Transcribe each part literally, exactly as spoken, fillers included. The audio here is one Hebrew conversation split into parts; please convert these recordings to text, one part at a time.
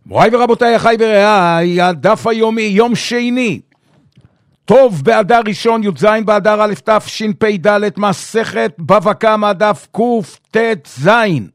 מוריי ורבותיי, אחי ורעיי, הדף היומי, יום שני, טוב באדר ראשון, י"ז באדר א' תשפ"ד, מסכת בבא קמא, דף קט"ז.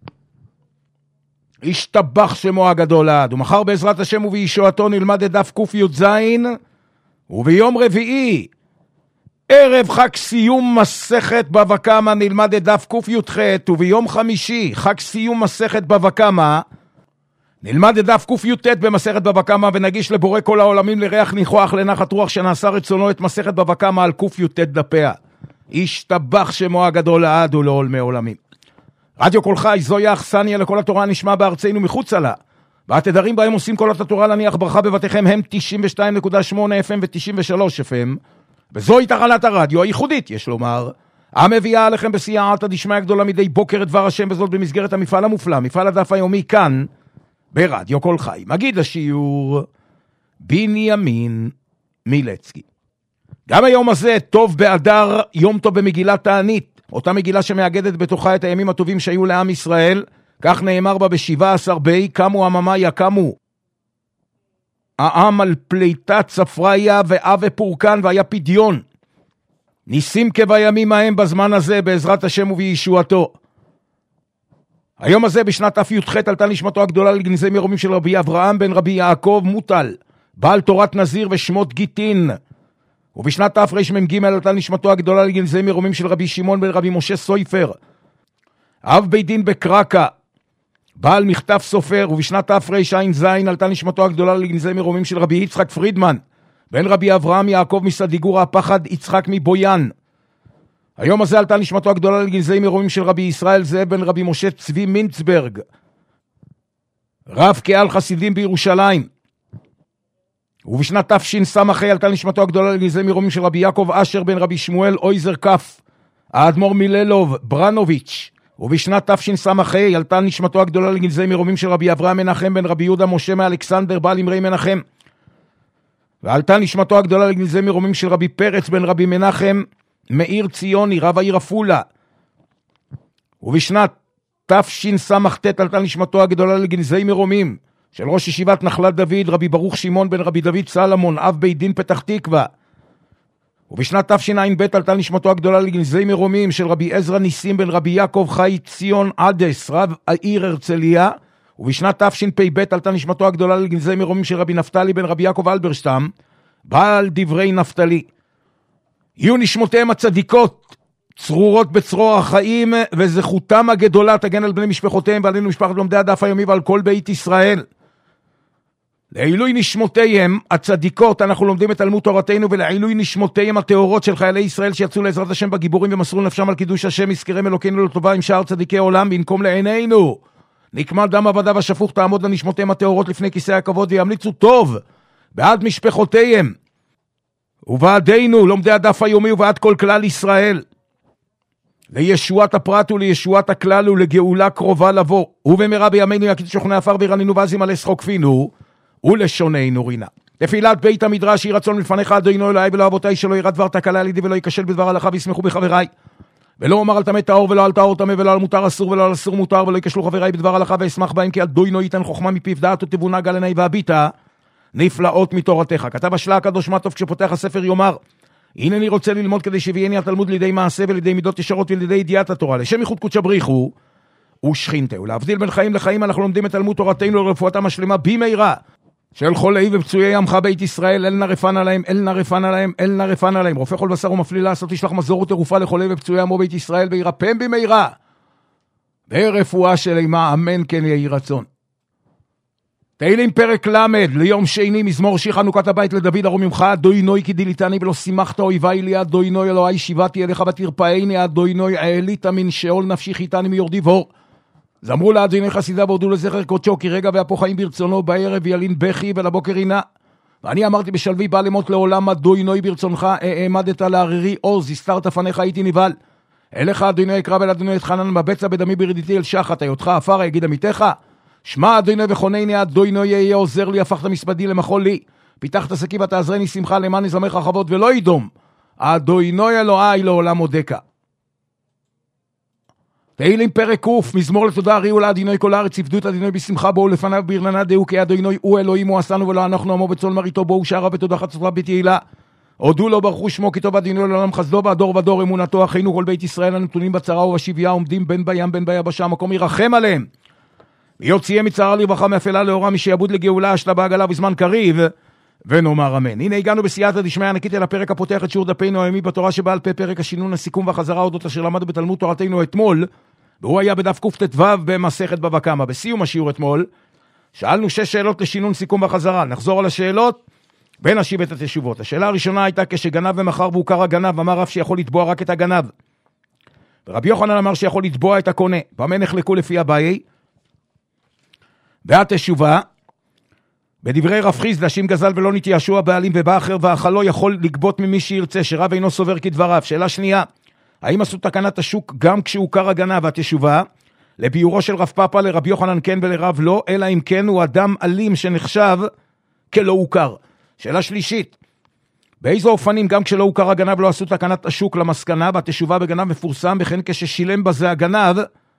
השתבח שמו הגדול לעד, ומחר בעזרת השם ובישועתו נלמד את דף קי"ז, וביום רביעי, ערב חג סיום מסכת בבא קמא, נלמד את דף קי"ח, וביום חמישי, חג סיום מסכת בבא קמא, נלמד את דף קי"ט במסכת בבא קמא, ונגיש לבורא כל העולמים לריח ניחוח לנחת רוח שנעשה רצונו את מסכת בבא קמא על קי"ט דפיה. השתבח שמו הגדול לעד ולעולמי עולמים. רדיו קול חי, זוהי האכסניה לכל התורה נשמע בארצנו מחוצה לה, והתדרים בהם עושים כל התורה להניח ברכה בבתיכם הם תשעים ושתיים נקודה שמונה אף אם ו-תשעים ושלוש אף אם, וזוהי תחנת הרדיו הייחודית, יש לומר, המביאה עליכם בסייעתא דשמיא גדולה מדי בוקר את דבר השם, וזאת במסגרת המפעל המופלא, מפעל הדף היומי כאן, ברדיו קול חי. מגיד השיעור בנימין מילצקי. גם היום הזה טוב באדר, יום טוב במגילת תענית, אותה מגילה שמאגדת בתוכה את הימים הטובים שהיו לעם ישראל, כך נאמר בה בשבעה עשר בי, קמו עממה יקמו העם על פליטת צפריה ואבי פורקן והיה פדיון, ניסים כבימים ההם בזמן הזה בעזרת השם ובישועתו. היום הזה בשנת תי"ח עלתה נשמתו הגדולה לגנזי מרומים של רבי אברהם בן רבי יעקב מוטל, בעל תורת נזיר ושמות גיטין. ובשנת תרמ"ג עלתה נשמתו הגדולה לגנזי מרומים של רבי שמעון בן רבי משה סויפר, אב בית דין בקרקה, בעל מכתב סופר. ובשנת תרע"ז עלתה נשמתו הגדולה לגנזי מרומים של רבי יצחק פרידמן, בן רבי אברהם יעקב מסדיגור הפחד יצחק מבויאן. היום הזה עלתה נשמתו הגדולה לגנזי מרומים של רבי ישראל זאב בן רבי משה צבי מינצברג, רב קהל חסידים בירושלים. ובשנת תשס"ה עלתה נשמתו הגדולה לגנזי מרומים של רבי יעקב אשר בן רבי שמואל אויזר כף, האדמו"ר מיללוב ברנוביץ'. ובשנת תשס"ה עלתה נשמתו הגדולה לגנזי מרומים של רבי אברהם מנחם בן רבי יהודה משה מאלכסנדר בעל אמרי מנחם. ועלתה נשמתו הגדולה לגנזי מרומים של רבי פרץ בן רבי מנחם מאיר ציוני, רב העיר עפולה. ובשנת תשס"ט עלתה נשמתו הגדולה לגנזי מרומים של ראש ישיבת נחלת דוד, רבי ברוך שמעון בן רבי דוד סלמון, אב בית דין פתח תקווה. ובשנת תשע"ב עלתה נשמתו הגדולה לגנזי מרומים של רבי עזרא ניסים בן רבי יעקב חי ציון עדס, רב העיר הרצליה. ובשנת תשפ"ב עלתה נשמתו הגדולה לגנזי מרומים של רבי נפתלי בן רבי יעקב אלברשטם, בעל דברי נפתלי. יהיו נשמותיהם הצדיקות צרורות בצרור החיים, וזכותם הגדולה תגן על בני משפחותיהם ועלינו משפחת לומדי הדף היומי ועל כל בית ישראל. לעילוי נשמותיהם הצדיקות אנחנו לומדים את תלמוד תורתנו, ולעילוי נשמותיהם הטהורות של חיילי ישראל שיצאו לעזרת השם בגיבורים ומסרו נפשם על קידוש השם, יזכרם אלוקינו לטובה עם שאר צדיקי עולם וינקום לעינינו. נקמה דם עבדיו השפוך תעמוד לנשמותיהם הטהורות לפני כיסא הכבוד, וימליצו טוב בעד משפחותיהם ובעדינו לומדי הדף היומי ובעד כל כלל ישראל, לישועת הפרט ולישועת הכלל ולגאולה קרובה לבוא. ובמהרה בימינו יקיץ שוכני עפר וירננו ואז ימלא שחוק פינו ולשוננו רינה. תפילת בית המדרש יהי רצון מלפניך אדוני אלוהי ולא אבותיי, שלא ירד דבר תקלה על ידי ולא ייכשל בדבר הלכה וישמחו בחבריי, ולא אומר על טמא טהור ולא על טהור טמא ולא על מותר אסור ולא על אסור מותר, ולא ייכשלו חבריי בדבר הלכה ואשמח בהם, כי אדוני ייתן חוכמה מפיו דעת ותבונה גל עיני והביטה נפלאות מתורתך. כתב השלה הקדוש מה טוב כשפותח הספר יאמר, הנה אני רוצה ללמוד כדי שביאני התלמוד לידי מעשה ולידי מידות ישרות ולידי ידיעת התורה, לשם ייחוד קודשא בריחו ושכינתהו. להבדיל בין חיים לחיים אנחנו לומדים את תלמוד תורתנו לרפואתם השלמה במהרה של חולי ופצועי עמך בית ישראל, אל נא רפאנה להם, אל נא רפאנה להם, אל נא רפאנה להם. רופא כל בשר ומפליל לעשות ישלח מזור ותרופה לחולי ופצועי עמו בית ישראל, וירפאם במהרה ברפואה שלמה, אמן כן יהי רצון. תהילים פרק למד ליום שני, מזמור שיר חנוכת הבית לדוד, הרוממך אדוני כי דיליתני ולא שימחת אויבי לי, אדוני אלוהי שיבתי אליך ותרפאני, אדוני העלית מן שאול נפשי חיתני מיורדי בור. זמרו לאדוני חסידה והודו לזכר קודשו, כי רגע והפוך חיים ברצונו, בערב ילין בכי ולבוקר עינה. ואני אמרתי בשלוי בא למות לעולם, אדוני ברצונך העמדת לערירי עוז, הסתרת פניך הייתי נבהל. אליך אדוני אקרא ואל אדוני אתחנן, מבצע בדמי ברדיתי אל שחת, היותך עפר יגיד עמיתך. שמע אדוני וחונני, אדוני יהיה עוזר לי, הפכת מספדי למחול לי, פיתחת שקי ותעזרני שמחה, למען יזמרך כבוד ולא ידום, אדוני אלוהי לעולם עודך. תהילים פרק קוף, מזמור לתודה, הריעו לאדינוי כל הארץ, עבדו את אדינוי בשמחה, בואו לפניו ברננה, דעו כי אדינוי הוא אלוהים, הוא עשנו ולא אנחנו עמו בצאן מרעיתו, בואו שערה בתודה חצוצרה בתהילה. הודו לו ברכו שמו כי טוב אדינוי לעולם חסדו בעדור ודור אמונתו, אחינו כל בית ישראל הנתונים בצרה ובשביה, עומדים בין בים בין ביבשה, המקום ירחם עליהם. ויוציאם מצרה לרווחה מאפלה לאורה, משעבוד לגאולה, השלה בעגלה בזמן קריב, ונאמר אמן. הנה הגענו בסייעתא דשמיא ענקית אל הפרק הפותח את שיעור דפנו היומי בתורה שבעל פה, פרק השינון, הסיכום והחזרה אודות אשר למדנו בתלמוד תורתנו אתמול, והוא היה בדף קט"ו במסכת בבא קמא. בסיום השיעור אתמול שאלנו שש שאלות לשינון, סיכום והחזרה. נחזור על השאלות ונשיב את התשובות. השאלה הראשונה הייתה כשגנב ומכר והוכר הגנב, אמר רב שיכול לתבוע רק את הגנב, ורבי יוחנן אמר שיכול לתבוע את הקונה. במה נחלקו לפי אביי? והתשובה בדברי רב חיסדא, שאם גזל ולא נתייאשו הבעלים ובא אחר ואכלו, יכול לגבות ממי שירצה, שרב אינו סובר כדבריו. שאלה שנייה, האם עשו תקנת השוק גם כשהוכר הגנב? התשובה לביורו של רב פאפא, לרבי יוחנן כן ולרב לא, אלא אם כן הוא אדם אלים שנחשב כלא הוכר. שאלה שלישית, באיזו אופנים גם כשלא הוכר הגנב לא עשו תקנת השוק? למסקנה והתשובה בגנב מפורסם, וכן כששילם בזה הגנב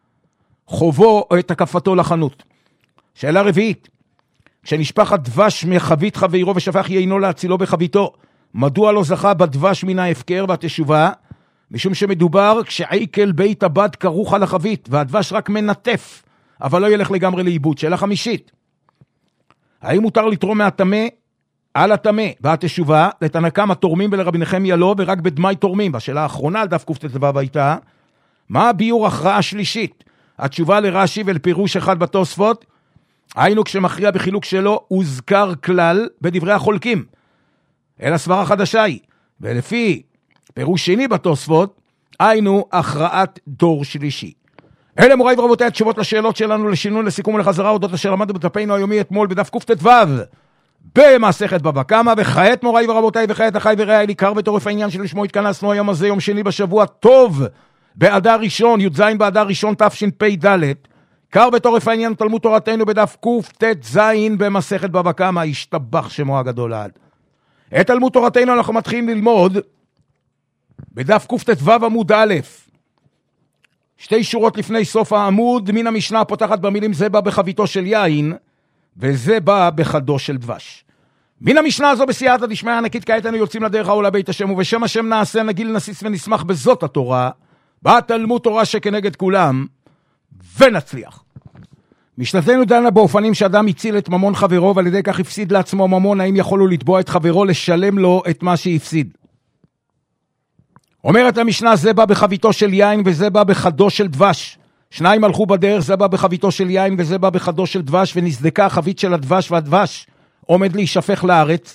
חובו או את הקפתו לחנות. שאלה רביעית, כשנשפך הדבש מחבית חברו ושפך יינו להצילו בחביתו, מדוע לא זכה בדבש מן ההפקר? והתשובה משום שמדובר כשעיקל בית הבד כרוך על החבית, והדבש רק מנטף, אבל לא ילך לגמרי לאיבוד. שאלה חמישית, האם מותר לתרום מהטמא על הטמא? והתשובה לתנא קמא תורמים ולרבי נחמיה לא, ורק בדמי תורמים. והשאלה האחרונה על דף קט"ו הייתה, מה הביאור הכרעה שלישית? התשובה לרש"י ולפירוש אחד בתוספות, היינו כשמכריע בחילוק שלו הוזכר כלל בדברי החולקים, אלא סברה חדשה היא, ולפי פירוש שני בתוספות, היינו הכרעת דור שלישי. אלה מוריי ורבותיי התשובות לשאלות שלנו לשינון, לסיכום ולחזרה אודות אשר למדנו בדפנו היומי אתמול בדף קט"ו במסכת בבא קמא. וכעת מוריי ורבותיי, וכעת אחי ורעי לי, קר וטורף העניין שלשמו התכנסנו היום הזה, יום שני בשבוע טוב באדר ראשון, י"ז באדר ראשון תשפ"ד. קר וטורף העניין תלמוד תורתנו בדף קט"ז במסכת בבא קמא, השתבח שמו הגדול לעד. את תלמוד תורתנו אנחנו מתחילים ללמוד בדף קט"ו עמוד א', שתי שורות לפני סוף העמוד, מן המשנה פותחת במילים זה בא בחביתו של יין וזה בא בחדו של דבש. מן המשנה הזו בסייעתא דשמיא ענקית, כעת אנו יוצאים לדרך העולה בית השם, ובשם השם נעשה נגיל נסיס ונשמח בזאת התורה, בתלמוד תורה שכנגד כולם, ונצליח. משנתנו דנה באופנים שאדם הציל את ממון חברו ועל ידי כך הפסיד לעצמו ממון, האם יכול הוא לתבוע את חברו לשלם לו את מה שהפסיד? אומרת המשנה, זה בא בחביתו של יין וזה בא בחדו של דבש. שניים הלכו בדרך, זה בא בחביתו של יין וזה בא בחדו של דבש, ונסדקה החבית של הדבש, והדבש עומד להישפך לארץ.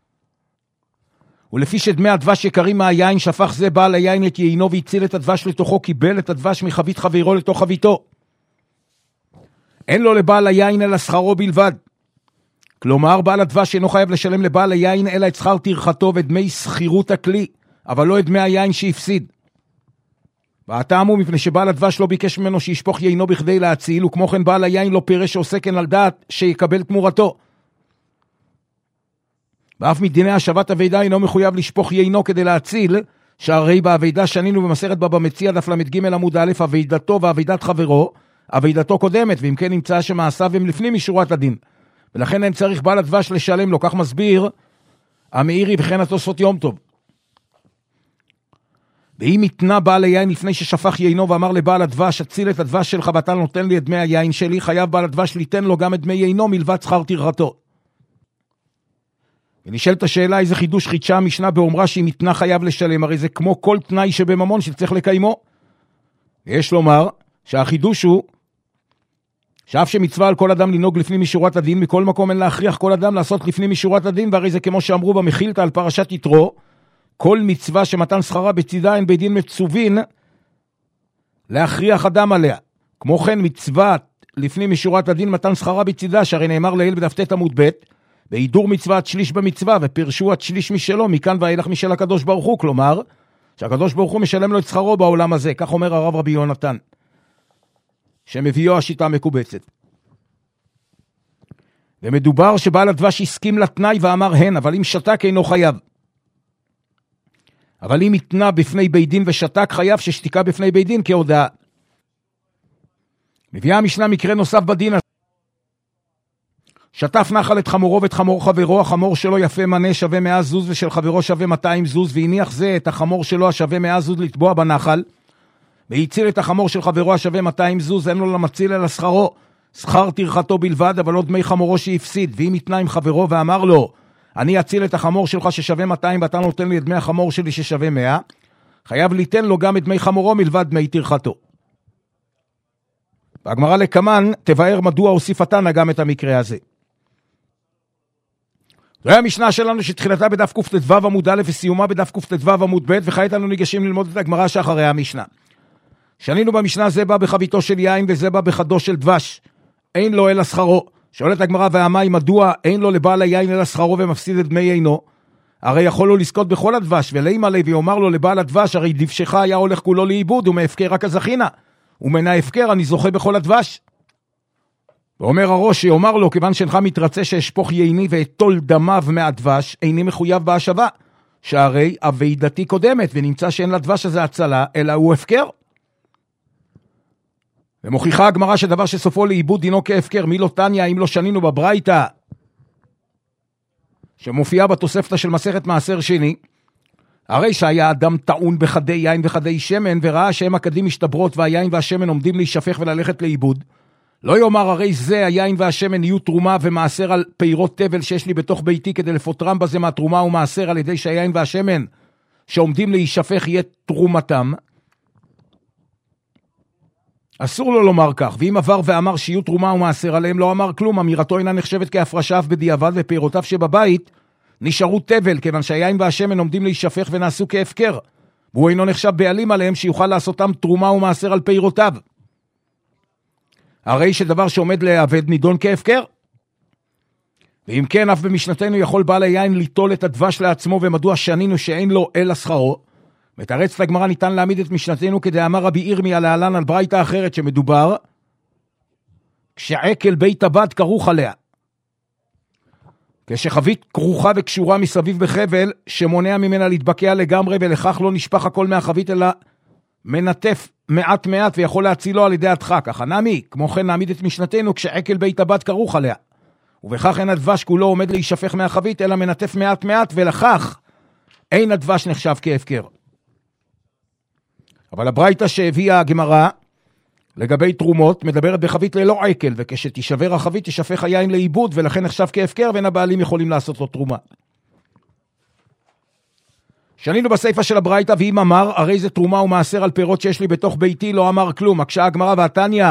ולפי שדמי הדבש יקרים מהיין, שפך זה בעל היין את יינו והציל את הדבש לתוכו, קיבל את הדבש מחבית חברו לתוך חביתו. אין לו לבעל היין אלא שכרו בלבד. כלומר, בעל הדבש אינו חייב לשלם לבעל היין אלא את שכר טרחתו ודמי שכירות הכלי, אבל לא את דמי היין שהפסיד. והטעם הוא מפני שבעל הדבש לא ביקש ממנו שישפוך יינו בכדי להציל, וכמו כן בעל היין לא פירש שעושה כן על דעת שיקבל תמורתו. ואף מדיני השבת אבידה אינו מחויב לשפוך יינו כדי להציל, שהרי באבידה שנינו במסכת בבא מציעא דף למ"ג עמוד א', אבידתו ואבידת חברו, אבידתו קודמת, ואם כן נמצא שמעשיו הם לפנים משורת הדין, ולכן אין צריך בעל הדבש לשלם לו. כך מסביר המאירי וכן התוספות יום טוב. ואם התנה בעל היין לפני ששפך יינו ואמר לבעל הדבש, הציל את הדבש שלך ואתה נותן לי את דמי היין שלי, חייב בעל הדבש ליתן לו גם את דמי יינו מלבד שכר טרחתו. ונשאלת השאלה, איזה חידוש חידשה המשנה באומרה שאם התנה חייב לשלם? הרי זה כמו כל תנאי שבממון שצריך לקיימו. ויש לומר שהחידוש הוא שאף שמצווה על כל אדם לנהוג לפנים משורת הדין, מכל מקום אין להכריח כל אדם לעשות לפנים משורת הדין, והרי זה כמו שאמרו במחילתא על פרשת יתרו, כל מצווה שמתן שכרה בצידה אין בית דין מצווין להכריח אדם עליה. כמו כן מצוות לפנים משורת הדין מתן שכרה בצידה, שהרי נאמר לעיל בדף ט' עמוד ב', בהידור מצוות שליש במצווה, ופרשו את שליש משלו, מכאן ואילך משל הקדוש ברוך הוא, כלומר שהקדוש ברוך הוא משלם לו את שכרו בעולם הזה. כך אומר הרב רבי יונתן, שמביאו השיטה מקובצת. ומדובר שבעל הדבש הסכים לתנאי ואמר הן, אבל אם שתק אינו חייב. אבל אם התנה בפני בית דין ושתק, חייב ששתיקה בפני בית דין כהודעה. מביאה המשנה מקרה נוסף בדין. שטף נחל את חמורו ואת חמור חברו, החמור שלו יפה מנה שווה מאה זוז ושל חברו שווה מאתיים זוז, והניח זה את החמור שלו השווה מאה זוז לטבוע בנחל, והציל את החמור של חברו השווה מאתיים זוז, אין לו למציל אלא שכרו, שכר טרחתו בלבד, אבל לא דמי חמורו שהפסיד. ואם התנה עם חברו ואמר לו, אני אציל את החמור שלך ששווה מאתיים ואתה נותן לי את דמי החמור שלי ששווה מאה, חייב ליתן לו גם את דמי חמורו מלבד דמי טרחתו. והגמרא לקמן תבאר מדוע הוסיפתנה גם את המקרה הזה. זו המשנה שלנו שתחילתה בדף קט"ו עמוד א' וסיומה בדף קט"ו עמוד ב', וכעת אנו ניגשים ללמוד את הגמרא שאחרי המשנה. שנינו במשנה זה בא בחביתו של יין וזה בא בחדו של דבש, אין לו אלא שכרו. שואלת הגמרא והמאי מדוע אין לו לבעל היין אלא שכרו ומפסיד את דמי עינו? הרי יכול לו לזכות בכל הדבש, ולימה לוי אומר לו לבעל הדבש, הרי דבשך היה הולך כולו לאיבוד ומהפקר רק הזכינה, ומן ההפקר אני זוכה בכל הדבש. ואומר הראש שיאמר לו, כיוון שאינך מתרצה שאשפוך ייני ואתול דמיו מהדבש, איני מחויב בהשבה, שהרי אבידתי קודמת, ונמצא שאין לדבש הזה הצלה, אלא הוא הפקר. ומוכיחה הגמרא שדבר שסופו לאיבוד דינו כהפקר, מי לא תניא, אם לא שנינו בברייתא, שמופיעה בתוספתא של מסכת מעשר שני, הרי שהיה אדם טעון בחדי יין וחדי שמן, וראה שהם הקדים משתברות והיין והשמן עומדים להישפך וללכת לאיבוד, לא יאמר הרי זה היין והשמן יהיו תרומה ומעשר על פירות תבל שיש לי בתוך ביתי כדי לפוטרם בזה מהתרומה ומעשר, על ידי שהיין והשמן שעומדים להישפך יהיה תרומתם. אסור לו לומר כך, ואם עבר ואמר שיהיו תרומה ומעשר עליהם לא אמר כלום, אמירתו אינה נחשבת כהפרשה אף בדיעבד, ופירותיו שבבית נשארו תבל, כיוון שהיין והשמן עומדים להישפך ונעשו כהפקר, והוא אינו נחשב בעלים עליהם שיוכל לעשותם תרומה ומעשר על פירותיו. הרי שדבר שעומד להיאבד נידון כהפקר. ואם כן, אף במשנתנו יכול בעל היין ליטול את הדבש לעצמו, ומדוע שנינו שאין לו אלא שכרו? מתרצת הגמרא ניתן להעמיד את משנתנו כדי אמר רבי ירמיה להלן על ברייתא אחרת, שמדובר כשעקל בית הבד כרוך עליה, כשחבית כרוכה וקשורה מסביב בחבל שמונע ממנה להתבקע לגמרי, ולכך לא נשפך הכל מהחבית אלא מנטף מעט מעט ויכול להצילו על ידי הדחק. אך הנמי, כמו כן נעמיד את משנתנו כשעקל בית הבד כרוך עליה, ובכך אין הדבש כולו עומד להישפך מהחבית אלא מנטף מעט מעט, ולכך אין הדבש נחשב כהפקר. אבל הברייתא שהביאה הגמרא לגבי תרומות מדברת בחבית ללא עקל, וכשתישבר החבית תשפך היין לאיבוד, ולכן נחשב כהפקר ואין הבעלים יכולים לעשות לו תרומה. שנינו בסייפה של הברייתא, ואם אמר הרי זה תרומה ומעשר על פירות שיש לי בתוך ביתי, לא אמר כלום. הקשה הגמרא והתניא,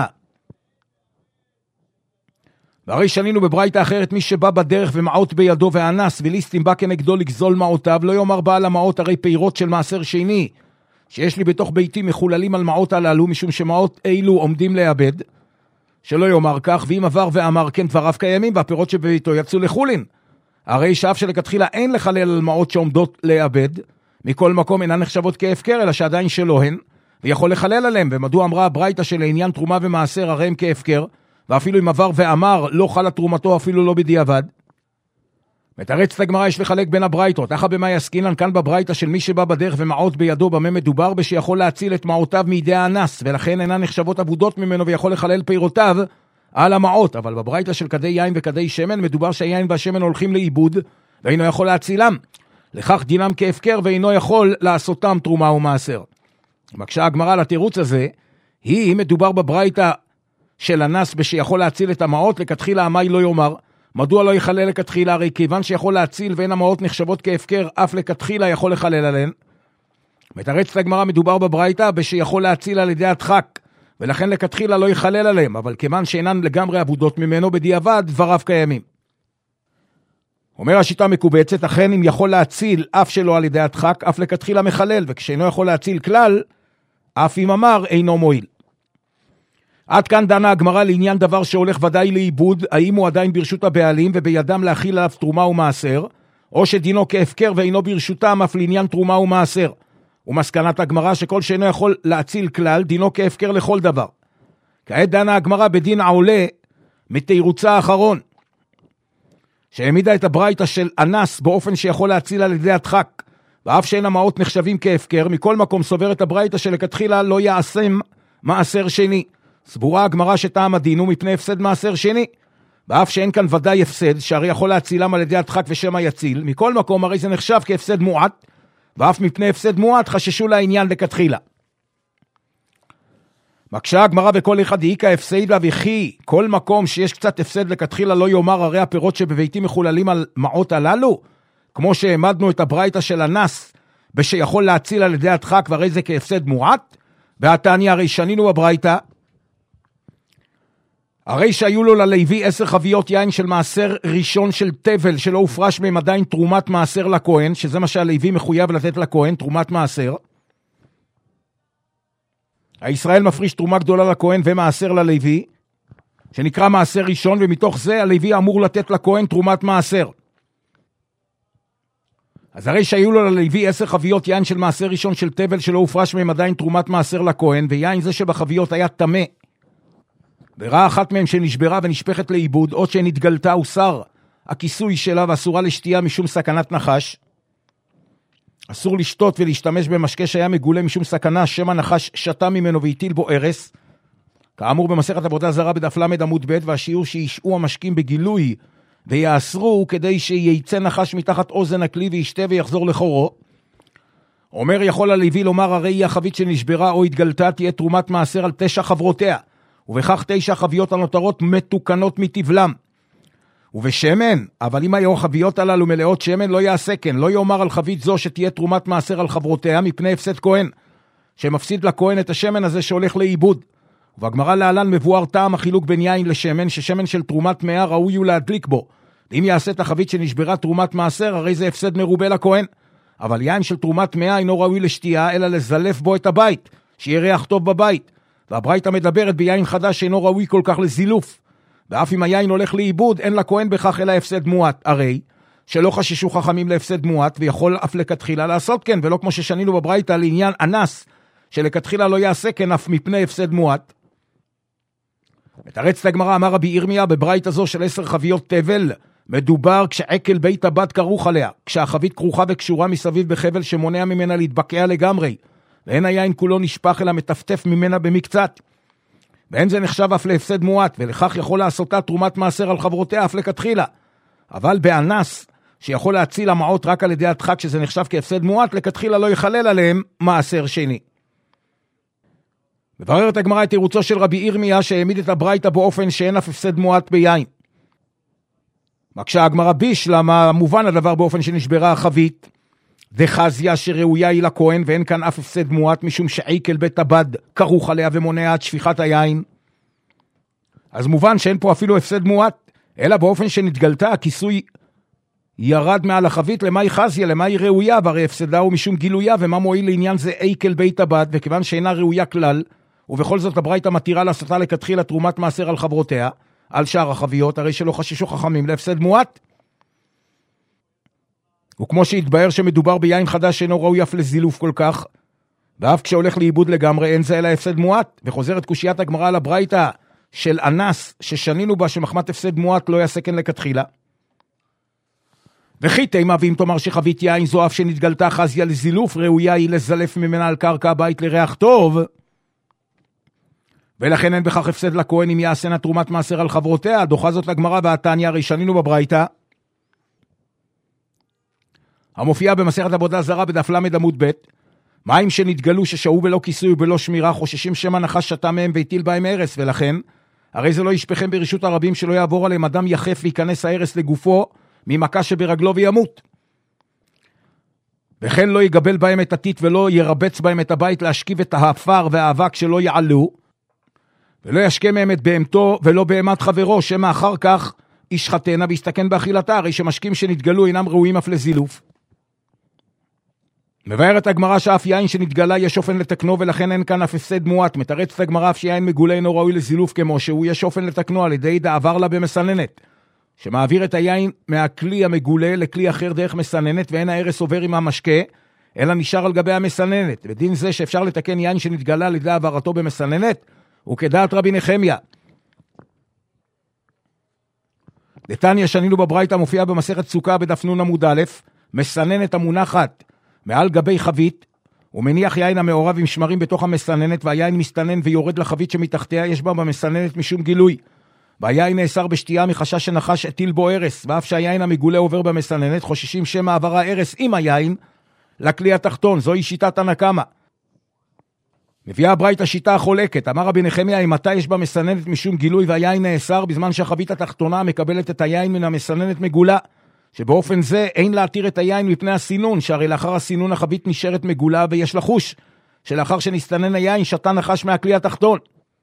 והרי שנינו בברייתא אחרת, מי שבא בדרך ומעות בידו ואנס וליסטים בא כנגדו לגזול מעותיו, לא יאמר בעל המעות הרי פירות של מעשר שני שיש לי בתוך ביתי מחוללים על מעות הללו, משום שמעות אילו עומדים לאבד, שלא יאמר כך. ואם עבר ואמר כן דבריו קיימים, והפירות שבביתו יצאו לחולין, הרי שאף שלכתחילה אין לחלל על מעות שעומדות לאבד, מכל מקום אינן נחשבות כהפקר, אלא שעדיין שלא הן, ויכול לחלל עליהם. ומדוע אמרה הברייתא שלעניין תרומה ומעשר הרי הם כהפקר, ואפילו אם עבר ואמר לא חלה תרומתו אפילו לא בדיעבד? מתרצת הגמרא יש לחלק בין הברייתות, אחא במה יסקינן כאן בברייתא של מי שבא בדרך ומעות בידו, במה מדובר בשיכול להציל את מעותיו מידי האנס, ולכן אינן נחשבות עבודות ממנו ויכול לחלל פירותיו על המעות. אבל בברייתא של כדי יין וכדי שמן מדובר שהיין והשמן הולכים לאיבוד ואינו יכול להצילם, לכך דינם כהפקר ואינו יכול לעשותם תרומה ומעשר. מקשה הגמרא לתירוץ הזה, היא מדובר בברייתא של אנס בשיכול להציל את המעות, לכתחילה המאי לא יאמר. מדוע לא יחלל לכתחילה? הרי כיוון שיכול להציל ואין המעות נחשבות כהפקר, אף לכתחילה יכול לחלל עליהן. מתרצת הגמרא מדובר בברייתא בשיכול להציל על ידי הדחק, ולכן לכתחילה לא יחלל עליהם, אבל כיוון שאינן לגמרי עבודות ממנו בדיעבד, דבריו קיימים. אומר השיטה מקובצת, אכן אם יכול להציל אף שלא על ידי הדחק, אף לכתחילה מחלל, וכשאינו יכול להציל כלל, אף אם אמר אינו מועיל. עד כאן דנה הגמרא לעניין דבר שהולך ודאי לאיבוד, האם הוא עדיין ברשות הבעלים ובידם להכיל עליו תרומה ומעשר, או שדינו כהפקר ואינו ברשותם אף לעניין תרומה ומעשר. ומסקנת הגמרא שכל שאינו יכול להציל כלל, דינו כהפקר לכל דבר. כעת דנה הגמרא בדין העולה מתירוצה האחרון, שהעמידה את הברייתא של אנס באופן שיכול להציל על ידי הדחק, ואף שאין המעות נחשבים כהפקר. מכל מקום סוברת הברייתא שלכתחילה לא יעשם מעשר שני, סבורה הגמרא שטעם הדין הוא מפני הפסד מעשר שני, ואף שאין כאן ודאי הפסד, שהרי יכול להצילם על ידי הדחק ושמא יציל, מכל מקום הרי זה נחשב כהפסד מועט, ואף מפני הפסד מועט חששו לעניין לכתחילה. מקשה הגמרא בכל אחד דאיקה הפסד לה וכי כל מקום שיש קצת הפסד לכתחילה לא יאמר הרי הפירות שבביתי מחוללים על מעות הללו, כמו שהעמדנו את הברייתא של הנס ושיכול להציל על ידי הדחק והרי זה כהפסד מועט, והתניא הרי שנינו בברייתא הרי שהיו לו ללוי עשר חביות יין של מעשר ראשון של תבל שלא הופרש מהם עדיין תרומת מעשר לכהן, שזה מה שהלוי מחויב לתת לכהן, תרומת מעשר. הישראל מפריש תרומה גדולה לכהן ומעשר ללוי, שנקרא מעשר ראשון, ומתוך זה הלוי אמור לתת לכהן תרומת מעשר. אז הרי שהיו לו ללוי עשר חביות יין של מעשר ראשון של תבל שלא הופרש מהם עדיין תרומת מעשר לכהן, ויין זה שבחביות היה טמא, וראה אחת מהם שנשברה ונשפכת לאיבוד, עוד שנתגלתה הוסר הכיסוי שלה ואסורה לשתייה משום סכנת נחש. אסור לשתות ולהשתמש במשקה שהיה מגולה משום סכנה, שמא נחש שתה ממנו והטיל בו ארס. כאמור במסכת עבודה זרה בדף למד עמוד ב', והשיעור שישעו המשקים בגילוי ויאסרו כדי שייצא נחש מתחת אוזן הכלי וישתה ויחזור לחורו. אומר יכול הלוי לומר הרי היא החבית שנשברה או התגלתה תהיה תרומת מעשר על תשע חברותיה, ובכך תשע חביות הנותרות מתוקנות מטבלם. ובשמן, אבל אם היו החביות הללו מלאות שמן לא יעשה כן, לא יאמר על חבית זו שתהיה תרומת מעשר על חברותיה מפני הפסד כהן, שמפסיד לכהן את השמן הזה שהולך לאיבוד. ובגמרא להלן מבואר טעם החילוק בין יין לשמן, ששמן של תרומת מאה ראוי הוא להדליק בו. אם יעשה את החבית שנשברה תרומת מעשר, הרי זה הפסד מרובה לכהן. אבל יין של תרומת מאה אינו ראוי לשתייה, אלא לזלף בו את הבית, שיהיה ריח טוב בבית. והברייתא מדברת ביין חדש שאינו ראוי כל כך לזילוף. ואף אם היין הולך לאיבוד, אין לכהן בכך אלא הפסד מועט. הרי שלא חששו חכמים להפסד מועט, ויכול אף לכתחילה לעשות כן, ולא כמו ששנינו בברייתא לעניין אנס, שלכתחילה לא יעשה כן אף מפני הפסד מועט. מתרץ הגמרא אמר רבי ירמיה בברייתא זו של עשר חביות תבל, מדובר כשעקל בית הבת כרוך עליה, כשהחבית כרוכה וקשורה מסביב בחבל שמונע ממנה להתבקע לגמרי, ואין היין כולו נשפך אלא מטפטף ממנה במקצת. ואין זה נחשב אף להפסד מועט, ולכך יכול לעשותה תרומת מעשר על חברותיה אף לכתחילה. אבל באנס, שיכול להציל המעות רק על ידי הדחק שזה נחשב כהפסד מועט, לכתחילה לא יחלל עליהם מעשר שני. מבררת הגמרא את תירוצו של רבי ירמיה שהעמיד את הברייתא באופן שאין אף הפסד מועט ביין. מקשה הגמרא בישלמה מובן הדבר באופן שנשברה החבית, דחזיה שראויה היא לכהן ואין כאן אף הפסד מועט משום שעיקל בית הבד כרוך עליה ומונע את שפיכת היין. אז מובן שאין פה אפילו הפסד מועט, אלא באופן שנתגלתה הכיסוי ירד מעל החבית, למה היא חזיה, למה היא ראויה, והרי הפסדה הוא משום גילויה, ומה מועיל לעניין זה עיקל בית הבד, וכיוון שאינה ראויה כלל, ובכל זאת הברייתא מתירה לעשותה לכתחילה תרומת מעשר על חברותיה, על שאר החביות, הרי שלא חששו חכמים להפסד מועט. וכמו שהתבהר שמדובר ביין חדש שאינו ראוי אף לזילוף כל כך, ואף כשהולך לאיבוד לגמרי אין זה אלא הפסד מועט, וחוזרת קושיית הגמרא על הברייתא של אנס ששנינו בה שמחמת הפסד מועט לא יעשה כן לכתחילה. וכי תימה ואם תאמר שחבית יין זו אף שנתגלתה חזיה לזילוף, ראויה היא לזלף ממנה על קרקע הבית לריח טוב, ולכן אין בכך הפסד לכהן אם יעשנה תרומת מעשר על חברותיה. דוחה זאת לגמרא והתניא הרי שנינו בברייתא המופיעה במסכת עבודה זרה בדף למד עמוד ב', מים שנתגלו ששהו בלא כיסוי ובלא שמירה חוששים שמא נחש שתה מהם והטיל בהם הרס, ולכן הרי זה לא ישפכם ברשות הרבים שלא יעבור עליהם אדם יחף וייכנס ההרס לגופו ממכה שברגלו וימות. וכן לא יגבל בהם את הטיט ולא ירבץ בהם את הבית להשכיב את האפר והאבק שלא יעלו, ולא ישקה מהם את בהמתו ולא בהמת חברו, שמא אחר כך ישחטנה ויסתכן באכילתה, הרי שמשקים שנתגלו אינם ראויים אף לזילוף. מבארת הגמרא שאף יין שנתגלה יש אופן לתקנו, ולכן אין כאן אף הפסד מועט. מתרצת הגמרא אף שיין מגולה אינו ראוי לזילוף כמו שהוא, יש אופן לתקנו על ידי דעבר לה במסננת, שמעביר את היין מהכלי המגולה לכלי אחר דרך מסננת, ואין ההרס עובר עם המשקה, אלא נשאר על גבי המסננת. ודין זה שאפשר לתקן יין שנתגלה על ידי העברתו במסננת, וכדעת רבי נחמיה. דתניא שנינו בברייתא מופיע במסכת סוכה בדף נ' עמוד א', מסננת המונחת מעל גבי חבית, הוא מניח יין המעורב עם שמרים בתוך המסננת, והיין מסתנן ויורד לחבית שמתחתיה, יש בה במסננת משום גילוי. והיין נאסר בשתייה מחשש שנחש הטיל בו ערס, ואף שהיין המגולה עובר במסננת, חוששים שמא עברה ערס עם היין לכלי התחתון. זוהי שיטת הנקמה. מביאה הברייתא שיטה החולקת. אמר רבי נחמיה, אם מתי יש במסננת משום גילוי והיין נאסר, בזמן שהחבית התחתונה מקבלת את היין מן המסננת מגולה, שבאופן זה אין להתיר את היין מפני הסינון, שהרי לאחר הסינון החבית נשארת מגולה ויש לחוש, שלאחר שנסתנן היין שתה נחש מהכלי התחתון.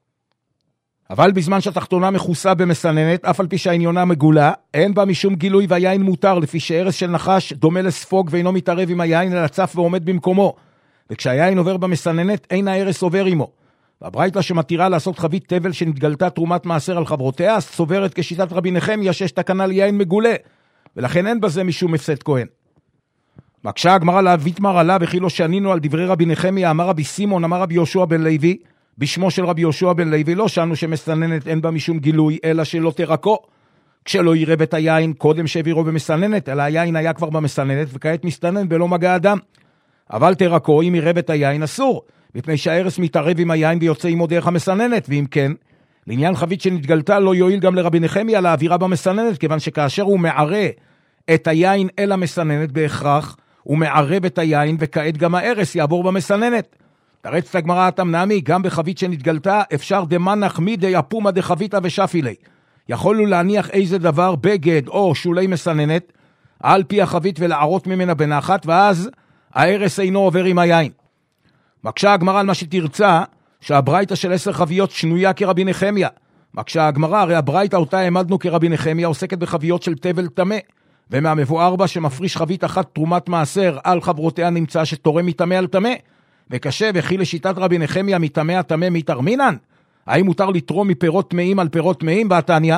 אבל בזמן שהתחתונה מכוסה במסננת, אף על פי שהעניונה מגולה, אין בה משום גילוי והיין מותר, לפי שערס של נחש דומה לספוג ואינו מתערב עם היין, אלא צף ועומד במקומו. וכשהיין עובר במסננת, אין הערס עובר עמו. והברייתא שמתירה לעשות חבית תבל שנתגלתה תרומת מעשר על חברותיה, סוברת כשיטת רבי נחמיה שיש תקנה ליין מגולה, ולכן אין בזה משום הפסד כהן. מקשה הגמרא להביא מרלה, וכי לא שענינו על דברי רבי נחמיה, אמר רבי סימון, אמר רבי יהושע בן לוי, בשמו של רבי יהושע בן לוי, לא שענו שמסננת אין בה משום גילוי, אלא שלא תרקו. כשלא ירב את היין קודם שהעבירו במסננת, אלא היין היה כבר במסננת, וכעת מסתנן בלא מגע אדם. אבל תרקו, אם ירב את היין אסור, מפני שהערס מתערב עם היין ויוצא עמו דרך המסננת, ואם כן, לעניין חבית שנתגלתה לא יועיל גם לרבי נחמיה להעבירה במסננת, כיוון שכאשר הוא מערה את היין אל המסננת בהכרח, הוא מערב את היין וכעת גם הערס יעבור במסננת. תרץ הגמרא התמנמי, גם בחבית שנתגלתה אפשר דמנח מידי אפומה דחביתה ושפילי. יכולנו להניח איזה דבר, בגד או שולי מסננת, על פי החבית ולערות ממנה בנחת, ואז הערס אינו עובר עם היין. מקשה הגמרא על מה שתרצה, שהברייתא של עשר חביות שנויה כרבי נחמיה. מקשה הגמרא, הרי הברייתא אותה העמדנו כרבי נחמיה, עוסקת בחביות של תבל טמא, ומהמבואר בה שמפריש חבית אחת תרומת מעשר על חברותיה נמצא שתורם מטמא על טמא, וקשה וכי לשיטת רבי נחמיה מטמא הטמא מתרמינן, האם מותר לתרום מפירות טמאים על פירות טמאים? בתניא,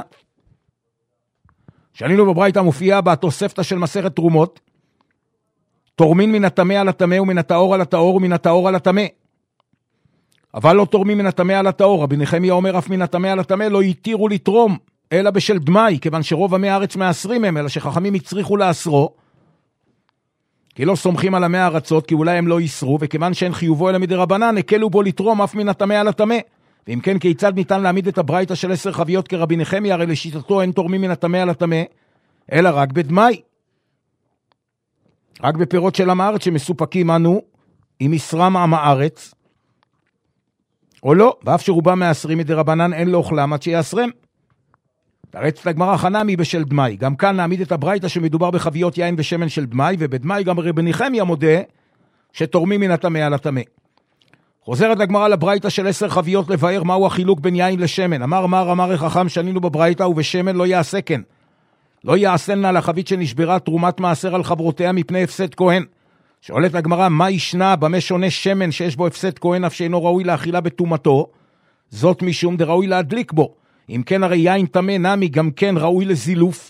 שענינו בברייתא מופיעה בתוספתא של מסכת תרומות, תורמין מן הטמא על הטמא ומן הטהור על הטהור ומן הטהור על הטמא. אבל לא תורמים מן הטמא על הטהור. רבי נחמיה אומר אף מן הטמא על הטמא לא יתירו לתרום, אלא בשל דמאי, כיוון שרוב עמי הארץ מאסרים הם, אלא שחכמים הצריכו לאסרו, כי לא סומכים על עמי הארצות, כי אולי הם לא יסרו, וכיוון שאין חיובו אלא מדי רבנן, הקלו בו לתרום אף מן הטמא על הטמא. ואם כן, כיצד ניתן להעמיד את הברייתא של עשר חביות כרבי נחמיה? הרי לשיטתו אין תורמים מן הטמא על הטמא, אלא רק בדמאי. רק בפירות של עם הארץ שמסופקים אנו, אם יסרם עם הארץ, או לא, ואף שרובם מאסרים מדי רבנן, אין לו אוכלם עד שיאסרם. תרץ את הגמרא חנמי בשל דמאי. גם כאן נעמיד את הברייתא שמדובר בחביות יין ושמן של דמאי, ובדמאי גם רבי נחמיה מודה שתורמים מן הטמא על הטמא. חוזרת הגמרא לברייתא של עשר חביות לבאר מהו החילוק בין יין לשמן. אמר מר אמר החכם שנינו בברייתא, ובשמן לא יעשה כן. לא יעשנה לחבית שנשברה תרומת מעשר על חברותיה מפני הפסד כהן. שואלת הגמרא, מה ישנה, במה שונה שמן שיש בו הפסד כהן אף שאינו ראוי לאכילה בתומתו? זאת משום דראוי להדליק בו. אם כן הרי יין טמא נמי גם כן ראוי לזילוף.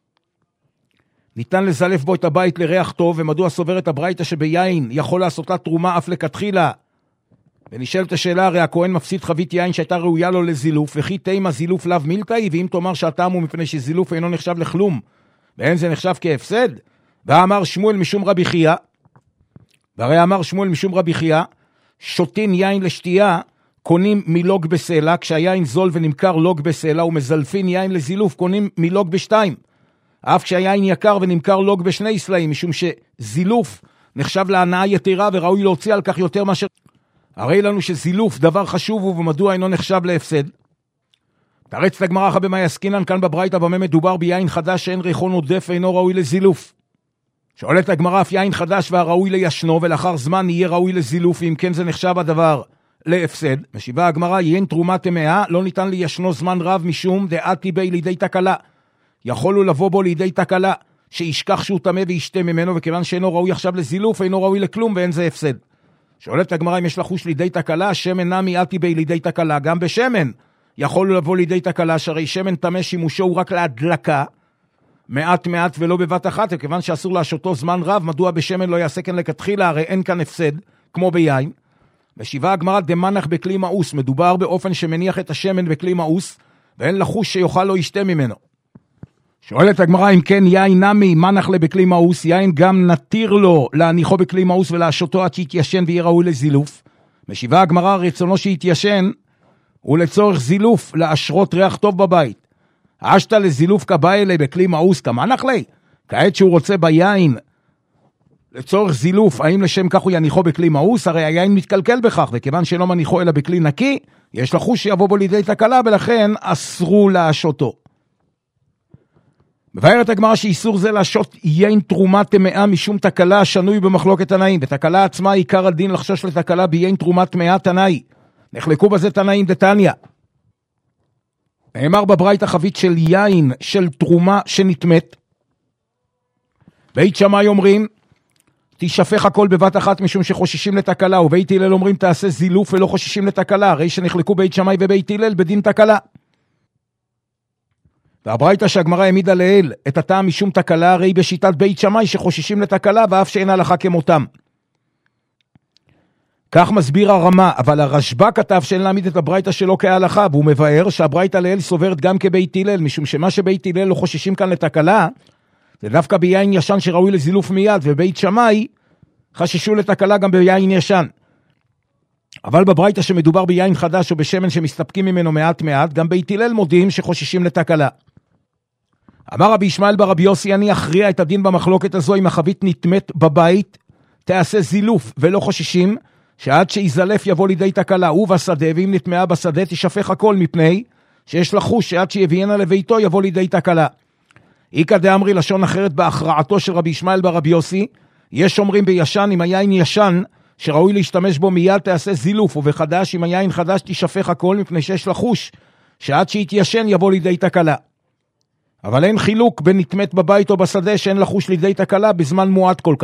ניתן לזלף בו את הבית לריח טוב, ומדוע סוברת הברייתא שביין יכול לעשותה תרומה אף לכתחילה? ונשאלת השאלה, הרי הכהן מפסיד חבית יין שהייתה ראויה לו לזילוף, וכי תימה זילוף לאו מילתאי, ואם תאמר שהטעם הוא מפני שזילוף אינו נחשב לכלום, ואין זה נחשב כהפסד? ואמר שמואל משום רבי חייא, והרי אמר שמואל משום רבי חייא, שותין יין לשתייה, קונים מלוג בסלע, כשהיין זול ונמכר לוג בסלע, ומזלפין יין לזילוף, קונים מלוג בשתיים. אף כשהיין יקר ונמכר לוג בשני סלעים, משום שזילוף נחשב להנאה יתרה, וראוי להוציא על כך יותר מאשר... הרי לנו שזילוף דבר חשוב הוא, ומדוע אינו נחשב להפסד? תרץ את הגמרא במה יסקינן כאן בברייתא, במה מדובר ביין חדש שאין ריחון עודף ואינו ראוי לזילוף. שואלת הגמרא, אף יין חדש והראוי לישנו, ולאחר זמן יהיה ראוי לזילוף, אם כן זה נחשב הדבר להפסד. משיבה הגמרא, יין תרומה טמאה, לא ניתן לישנו זמן רב משום דעתי בי לידי תקלה. יכולו לבוא בו לידי תקלה, שישכח שהוא טמא וישתה ממנו, וכיוון שאינו ראוי עכשיו לזילוף, אינו ראוי לכלום ואין זה הפסד. שואלת הגמרא, אם יש לחוש לידי תקלה, שמן נמי עתי בי לידי תקלה, גם בשמן יכולו לבוא לידי תקלה, שהרי שמן טמא שימושו הוא רק להדלקה, מעט מעט ולא בבת אחת, וכיוון שאסור להשותו זמן רב, מדוע בשמן לא יעשה כן לכתחילה, הרי אין כאן הפסד, כמו ביין. משיבה הגמרא, דמנח בכלי מאוס, מדובר באופן שמניח את השמן בכלי מאוס, ואין לחוש שיוכל לא ישתה ממנו. שואלת הגמרא, אם כן יין נמי, מה נחלה בכלי מאוס? יין גם נתיר לו להניחו בכלי מאוס ולהשותו עד שיתיישן ויהיה ראוי לזילוף. משיבה הגמרא, רצונו שיתיישן הוא לצורך זילוף, להשרות ריח טוב בבית. אשת לזילוף כבא אלי בכלי מאוס, כמה נחלה? כעת שהוא רוצה ביין לצורך זילוף, האם לשם כך הוא יניחו בכלי מאוס? הרי היין מתקלקל בכך, וכיוון שלא מניחו אלא בכלי נקי, יש לחוש שיבוא בו לידי תקלה, ולכן אסרו להשותו. מבארת הגמרא שאיסור זה להשות יין תרומה טמאה משום תקלה שנוי במחלוקת תנאים. בתקלה עצמה עיקר הדין לחשוש לתקלה ביין תרומה טמאה תנאי. נחלקו בזה תנאים דתניא. נאמר בברייתא חבית של יין של תרומה שנטמאת. בית שמאי אומרים תשפך הכל בבת אחת משום שחוששים לתקלה, ובית הלל אומרים תעשה זילוף ולא חוששים לתקלה, הרי שנחלקו בית שמאי ובית הלל בדין תקלה. והברייתא שהגמרא העמידה לעיל את הטעם משום תקלה, הרי בשיטת בית שמאי שחוששים לתקלה ואף שאין הלכה כמותם. כך מסביר הרמה, אבל הרשב"א כתב שאין להעמיד את הברייתא שלו כהלכה, והוא מבאר שהברייתא לעיל סוברת גם כבית הלל, משום שמה שבית הלל לא חוששים כאן לתקלה, זה דווקא ביין ישן שראוי לזילוף מיד, ובית שמאי חששו לתקלה גם ביין ישן. אבל בברייתא שמדובר ביין חדש או בשמן שמסתפקים ממנו מעט מעט, גם בית הלל מודיעים שחוששים לתקלה. אמר רבי ישמעאל בר רבי יוסי, אני אכריע את הדין במחלוקת הזו, אם החבית נטמאת בבית, תעשה זילוף ולא חוששים, שעד שיזלף יבוא לידי תקלה, הוא בשדה, ואם נטמעה בשדה תשפך הכל, מפני שיש לחוש שעד שיביאנה לביתו יבוא לידי תקלה. איקא דאמרי לשון אחרת בהכרעתו של רבי ישמעאל בר רבי יוסי, יש אומרים בישן, אם היין ישן שראוי להשתמש בו מיד תעשה זילוף, ובחדש אם היין חדש תשפך הכל, מפני שיש לחוש שעד שיתיישן יבוא לידי תקלה. אבל אין חילוק בין נטמאת בבית או בשדה שאין לחוש לידי תקלה בזמן מועט כל כך.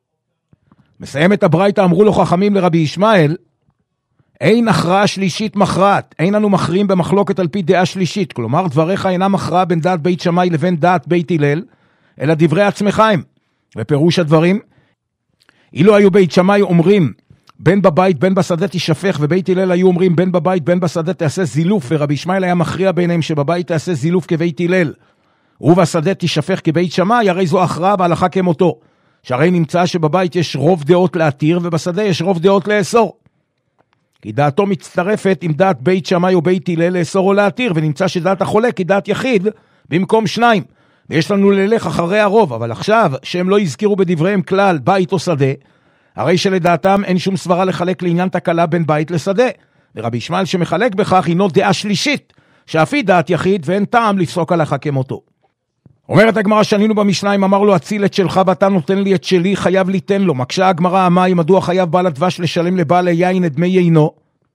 מסיים את הברייתא, אמרו לו חכמים לרבי ישמעאל, אין הכרעה שלישית מכרעת, אין אנו מכריעים במחלוקת על פי דעה שלישית, כלומר דבריך אינם הכרעה בין דעת בית שמאי לבין דעת בית הלל, אלא דברי עצמך הם. ופירוש הדברים, אילו היו בית שמאי אומרים בין בבית בין בשדה תשפך, ובית הלל היו אומרים בין בבית בין בשדה תעשה זילוף, ורבי ישמעאל היה מכריע ביניהם שבבית תעשה זילוף כבית הלל ובשדה תשפך כבית שמאי, הרי זו הכרעה והלכה כמותו, שהרי נמצא שבבית יש רוב דעות להתיר ובשדה יש רוב דעות לאסור, כי דעתו מצטרפת עם דעת בית שמאי או בית הלל לאסור או להתיר, ונמצא שדעת החולק היא דעת יחיד במקום שניים, ויש לנו ללך אחרי הרוב. אבל עכשיו שהם לא יזכירו בדבריהם כלל בית או שדה, הרי שלדעתם אין שום סברה לחלק לעניין תקלה בין בית לשדה, ורבי ישמעאל שמחלק בכך הינו דעה שלישית שאף היא דעת יחיד ואין טעם לפסוק הלכה כמותו. אומרת הגמרא, שנינו במשנה, אם אמר לו הציל את שלך ואתה נותן לי את שלי, חייב ליתן לו. מקשה הגמרא, המים, מדוע חייב בעל הדבש לשלם לבעל היין את דמי יינו?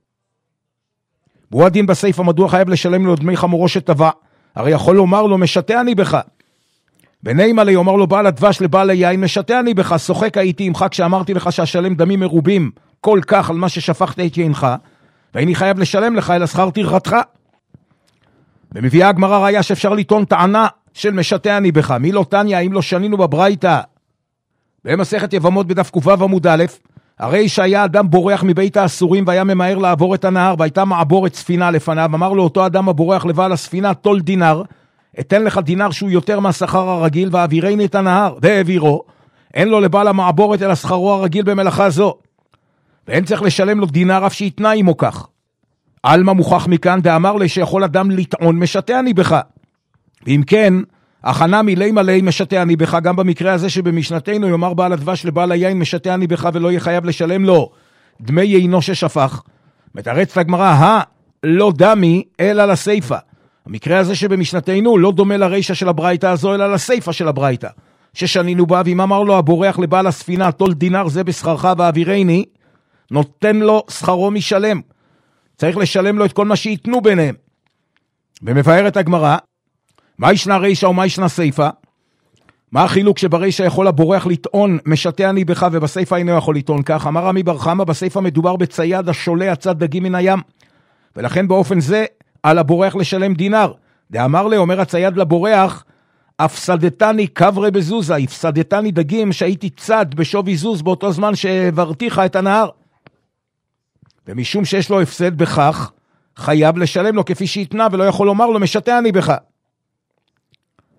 והוא הדין בסייפה, מדוע חייב לשלם לו דמי חמורו שטבע? הרי יכול לומר לו משתה אני בך. בנימה לי אומר לו בעל הדבש לבעל היין, משתה אני בך, שוחק הייתי עמך כשאמרתי לך שאשלם דמים מרובים כל כך על מה ששפכת את יינך, ואיני חייב לשלם לך אלא שכר טרחתך. ומביאה הגמרא ראיה שאפשר לטעון טענה של משתה אני בך. מי לא תניא, אם לא שנינו בברייתא במסכת יבמות בדף ק"ו עמוד א', הרי שהיה אדם בורח מבית האסורים והיה ממהר לעבור את הנהר, והייתה מעבורת ספינה לפניו, אמר לו אותו אדם הבורח לבעל הספינה, תול דינר, אתן לך דינר שהוא יותר מהשכר הרגיל, והעבירני את הנהר, והעבירו, אין לו לבעל המעבורת אלא שכרו הרגיל במלאכה זו, ואין צריך לשלם לו דינר אף שיתנה עמו כך. אלמה מוכח מכאן, דאמר לי שיכול אדם לטעון משתה אני בך. ואם כן, הכנה מילי מלא משתה אני בך, גם במקרה הזה שבמשנתנו יאמר בעל הדבש לבעל היין משתה אני בך, ולא יהיה חייב לשלם לו דמי יינו ששפך. מתרצת הגמרא, הא לא דמי אלא לסייפה. המקרה הזה שבמשנתנו לא דומה לרישה של הברייתא הזו, אלא לסייפה של הברייתא, ששנינו בה, ואם אמר לו הבורח לבעל הספינה, תול דינר זה בשכרך והעבירני, נותן לו שכרו משלם. צריך לשלם לו את כל מה שיתנו ביניהם. ומבארת הגמרא, מה ישנה רישה ומה ישנה סייפה? מה החילוק שברישה יכול הבורח לטעון משתה אני בך, ובסייפה אינו יכול לטעון כך? אמר רמי בר חמא, בסייפה מדובר בצייד השולה הצד דגים מן הים, ולכן באופן זה על הבורח לשלם דינר. דאמר לי, אומר הצייד לבורח, הפסדתני קברי בזוזה, הפסדתני דגים שהייתי צד בשווי זוז באותו זמן שהעברתיך את הנהר. ומשום שיש לו הפסד בכך, חייב לשלם לו כפי שיתנה, ולא יכול לומר לו משתה אני בך.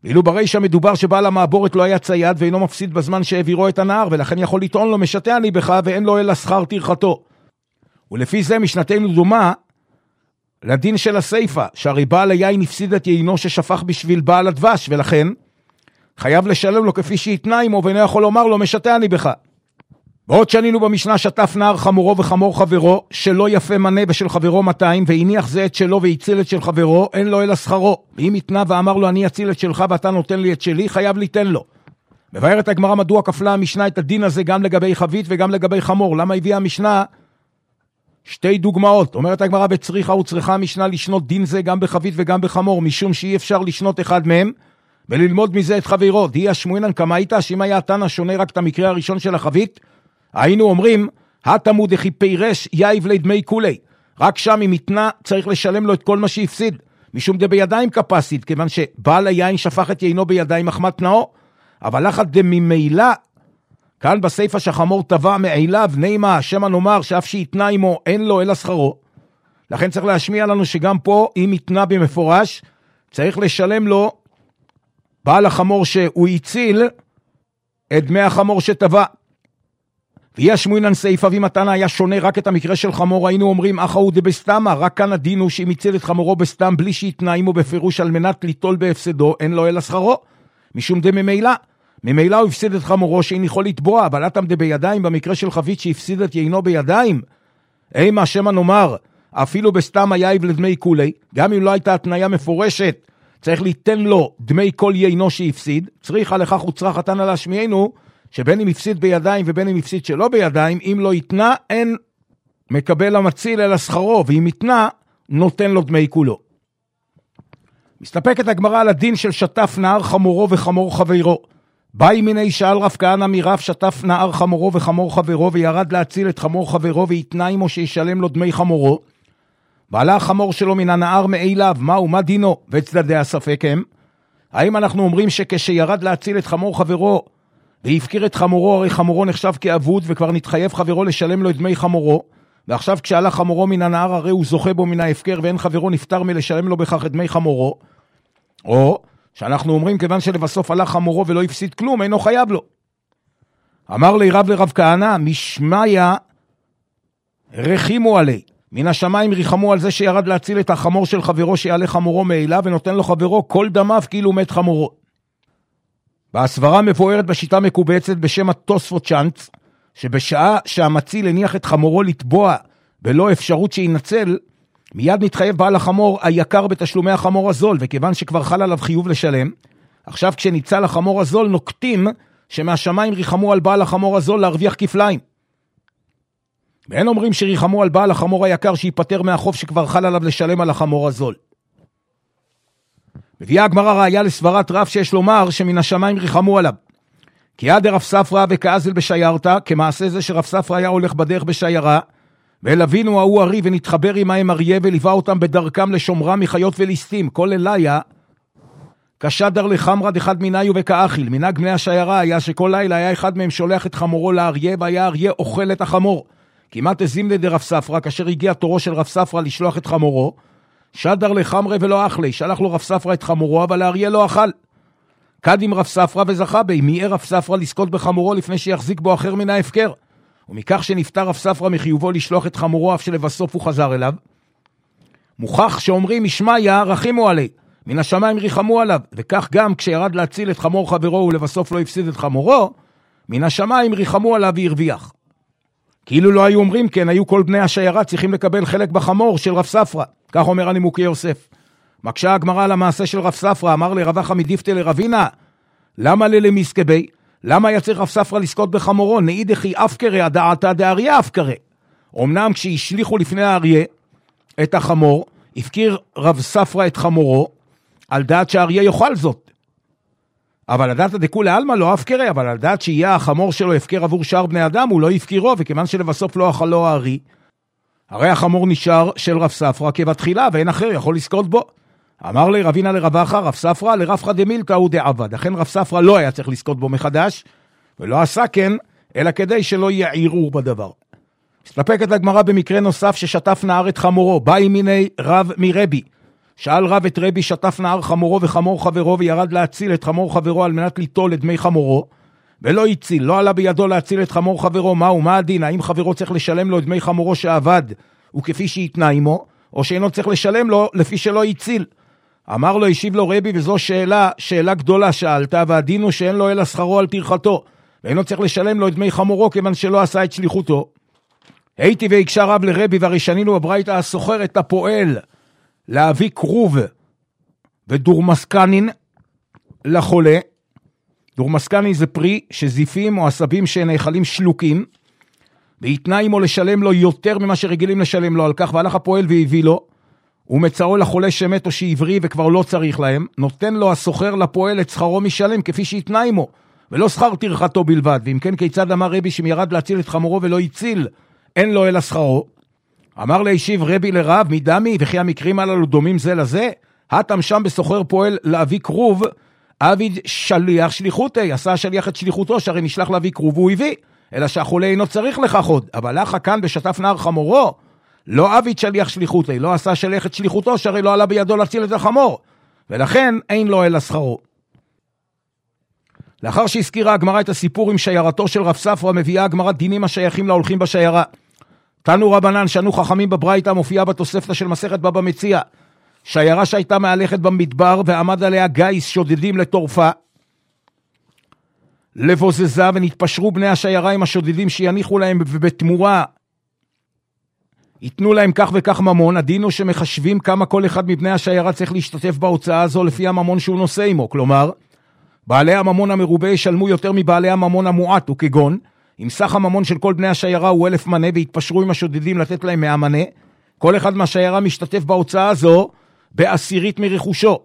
ואילו ברישא מדובר שבעל המעבורת לא היה צייד ואינו מפסיד בזמן שהעבירו את הנהר, ולכן יכול לטעון לו משתה אני בך ואין לו אלא שכר טרחתו. ולפי זה משנתנו דומה לדין של הסייפה, שהרי בעל היין הפסיד את יינו ששפך בשביל בעל הדבש, ולכן חייב לשלם לו כפי שהתנה עמו, ואינו יכול לומר לו משתה אני בך. בעוד שנינו במשנה שטף נער חמורו וחמור חברו, שלא יפה מנה ושל חברו מאתיים, והניח זה את שלו והציל את של חברו, אין לו אלא שכרו. ואם התנה ואמר לו אני אציל את שלך ואתה נותן לי את שלי, חייב ליתן לו. מבארת הגמרא מדוע כפלה המשנה את הדין הזה גם לגבי חבית וגם לגבי חמור. למה הביאה המשנה שתי דוגמאות? אומרת הגמרא בצריכה וצריכה המשנה לשנות דין זה גם בחבית וגם בחמור, משום שאי אפשר לשנות אחד מהם וללמוד מזה את חברו. דהי השמואינן כמה הייתה, שאם היה תנא שונה רק את המקרה הראשון של החבית, היינו אומרים, התמוד הכי פירש יאיב לדמי כולי. רק שם אם יתנה צריך לשלם לו את כל מה שהפסיד. משום דה בידיים קפסיד, כיוון שבעל היין שפך את יינו בידיים מחמת תנאו. אבל לחת דממילא, כאן בסייפה שחמור טבע מעיליו, נעימה, שמה נאמר שאף שיתנה עמו אין לו אלא שכרו. לכן צריך להשמיע לנו שגם פה, אם יתנה במפורש, צריך לשלם לו בעל החמור שהוא הציל את דמי החמור שטבע. ויהי השמואינן סייפה, ואם התנא היה שונה רק את המקרה של חמור, היינו אומרים אחא הוא דבסתמא, רק כאן הדין הוא שאם הציל את חמורו בסתם בלי שהתנה עמו בפירוש על מנת ליטול בהפסדו, אין לו אלא שכרו. משום דממילא, ממילא הוא הפסיד את חמורו שאין יכול לתבוע, אבל אתם דה בידיים במקרה של חבית שהפסיד את יינו בידיים. אימה שמה נאמר, אפילו בסתם היייב לדמי כולי, גם אם לא הייתה התניה מפורשת, צריך ליתן לו דמי כל יינו שהפסיד, צריכה לכך וצריך התנא להשמיענו, שבין אם הפסיד בידיים ובין אם הפסיד שלא בידיים, אם לא יתנה, אין מקבל המציל אלא שכרו, ואם יתנה, נותן לו דמי כולו. מסתפקת הגמרא על הדין של שטף נער חמורו וחמור חברו. באי מיני שאל רב כהנא מרב שטף נער חמורו וחמור חברו, וירד להציל את חמור חברו, ויתנה עמו שישלם לו דמי חמורו. ועלה החמור שלו מן הנער מאליו, מהו, מה דינו? וצדדי הספק הם. האם אנחנו אומרים שכשירד להציל את חמור חברו, והפקיר את חמורו, הרי חמורו נחשב כאבוד, וכבר נתחייב חברו לשלם לו את דמי חמורו, ועכשיו כשעלה חמורו מן הנער, הרי הוא זוכה בו מן ההפקר, ואין חברו נפטר מלשלם לו בכך את דמי חמורו, או שאנחנו אומרים כיוון שלבסוף עלה חמורו ולא הפסיד כלום, אינו חייב לו. אמר לי רב לרב כהנא, משמיה רחימו עלי, מן השמיים ריחמו על זה שירד להציל את החמור של חברו שיעלה חמורו מאליו, ונותן לו חברו כל דמיו כאילו מת חמורו. והסברה מבוארת בשיטה מקובצת בשם התוספות צ'אנץ, שבשעה שהמציל הניח את חמורו לטבוע בלא אפשרות שינצל, מיד נתחייב בעל החמור היקר בתשלומי החמור הזול, וכיוון שכבר חל עליו חיוב לשלם, עכשיו כשניצל החמור הזול נוקטים שמהשמיים ריחמו על בעל החמור הזול להרוויח כפליים. ואין אומרים שריחמו על בעל החמור היקר שיפטר מהחוב שכבר חל עליו לשלם על החמור הזול. מביאה הגמרא ראיה לסברת רב שיש לומר שמן השמיים ריחמו עליו. כי עד רב ספרא וכאזל בשיירתא, כמעשה זה שרב ספרא היה הולך בדרך בשיירה, ואלבינו ההוא ארי ונתחבר עמהם אריה וליווה אותם בדרכם לשומרם מחיות וליסטים. כל אליה כשדר לחמרה דחד מיניו וכאכיל. מנהג בני השיירה היה שכל לילה היה אחד מהם שולח את חמורו לאריה, והיה אריה אוכל את החמור. כמעט הזימנה דרב ספרא, כאשר הגיע תורו של רב ספרא לשלוח את חמורו, שדר לחמרה ולא אכלי, שלח לו רב ספרא את חמורו, אבל האריה לא אכל. קדים רב ספרא וזכה בי, מיהר רב ספרא לזכות בחמורו לפני שיחזיק בו אחר מן ההפקר. ומכך שנפטר רב ספרא מחיובו לשלוח את חמורו, אף שלבסוף הוא חזר אליו. מוכח שאומרים משמיה רחימו עלי, מן השמיים ריחמו עליו, וכך גם כשירד להציל את חמור חברו ולבסוף לא הפסיד את חמורו, מן השמיים ריחמו עליו והרוויח. כאילו לא היו אומרים כן, היו כל בני השיירה צריכים לקבל חלק בחמור של רב ספרא. כך אומר הנימוקי יוסף. מקשה הגמרא על המעשה של רב ספרא, אמר לרב אחא מדיפתא לרבינה, למה ללמיסקבי? למה היה צריך רב ספרא לזכות בחמורו? נעידכי אפקרי הדעתא דאריה אפקרי. אמנם כשהשליחו לפני האריה את החמור, הפקיר רב ספרא את חמורו, על דעת שהאריה יאכל זאת. אבל הדעת הדקו לעלמא לא אפקרי, אבל על דעת שיהיה החמור שלו הפקר עבור שאר בני אדם, הוא לא יפקירו, וכיוון שלבסוף לא אכלו הארי, הרי החמור נשאר של רב ספרא כבתחילה, ואין אחר יכול לזכות בו. אמר לי רבינה לרב אחא, רב ספרא לרב חא דמילתא הוא דעבד. לכן רב ספרא לא היה צריך לזכות בו מחדש, ולא עשה כן, אלא כדי שלא יהיה ערעור בדבר. מסתפקת הגמרא במקרה נוסף ששטף נער את חמורו, באי מיני רב מרבי, שאל רב את רבי, שטף נער חמורו וחמור חברו, וירד להציל את חמור חברו על מנת ליטול את דמי חמורו, ולא הציל, לא עלה בידו להציל את חמור חברו. מהו, מה הדין? האם חברו צריך לשלם לו את דמי חמורו שעבד, וכפי שהתנה עמו, או שאינו צריך לשלם לו לפי שלא הציל? אמר לו, השיב לו רבי, וזו שאלה, שאלה גדולה שאלת, והדין הוא שאין לו אלא שכרו על טרחתו, ואינו צריך לשלם לו את דמי חמורו, כיוון שלא עשה את שליחותו. הייתי והקשה רב לרבי, והרי שנינו בברייתא הסוחר את הפועל להביא כרוב ודורמסקנין לחולה. דורמסקנין זה פרי שזיפים או עשבים שנאכלים שלוקים, והתנה עמו לשלם לו יותר ממה שרגילים לשלם לו על כך, והלך הפועל והביא לו, ומצאו לחולה שמת או שעברי וכבר לא צריך להם, נותן לו הסוחר לפועל את שכרו משלם כפי שהתנה עמו, ולא שכר טרחתו בלבד. ואם כן, כיצד אמר רבי שמיירד להציל את חמורו ולא הציל, אין לו אלא שכרו? אמר להשיב רבי לרב, מדמי, וכי המקרים הללו דומים זה לזה? התם שם בסוחר פועל להביא כרוב, אביד שליח שליחותי, עשה השליח את שליחותו, שהרי נשלח להביא כרוב והוא הביא, אלא שהחולה אינו צריך לכך עוד. אבל לך כאן בשטף נער חמורו, לא אביד שליח שליחותי, לא עשה שליח את שליחותו, שהרי לא עלה בידו להציל את החמור, ולכן אין לו אלא שכרו. לאחר שהזכירה הגמרא את הסיפור עם שיירתו של רב ספרא, מביאה הגמרא דינים השייכים להולכים בשיירה. תנו רבנן, שנו חכמים בברייתא, מופיעה בתוספתא של מסכת בבא מציעא, שיירה שהייתה מהלכת במדבר, ועמד עליה גיס שודדים לטורפה, לבוזזה, ונתפשרו בני השיירה עם השודדים שיניחו להם, ובתמורה ייתנו להם כך וכך ממון. הדין הוא שמחשבים כמה כל אחד מבני השיירה צריך להשתתף בהוצאה הזו לפי הממון שהוא נושא עמו. כלומר, בעלי הממון המרובה ישלמו יותר מבעלי הממון המועט, וכגון, אם סך הממון של כל בני השיירה הוא אלף מנה, והתפשרו עם השודדים לתת להם מאה מנה, כל אחד מהשיירה משתתף בהוצאה הזו בעשירית מרכושו.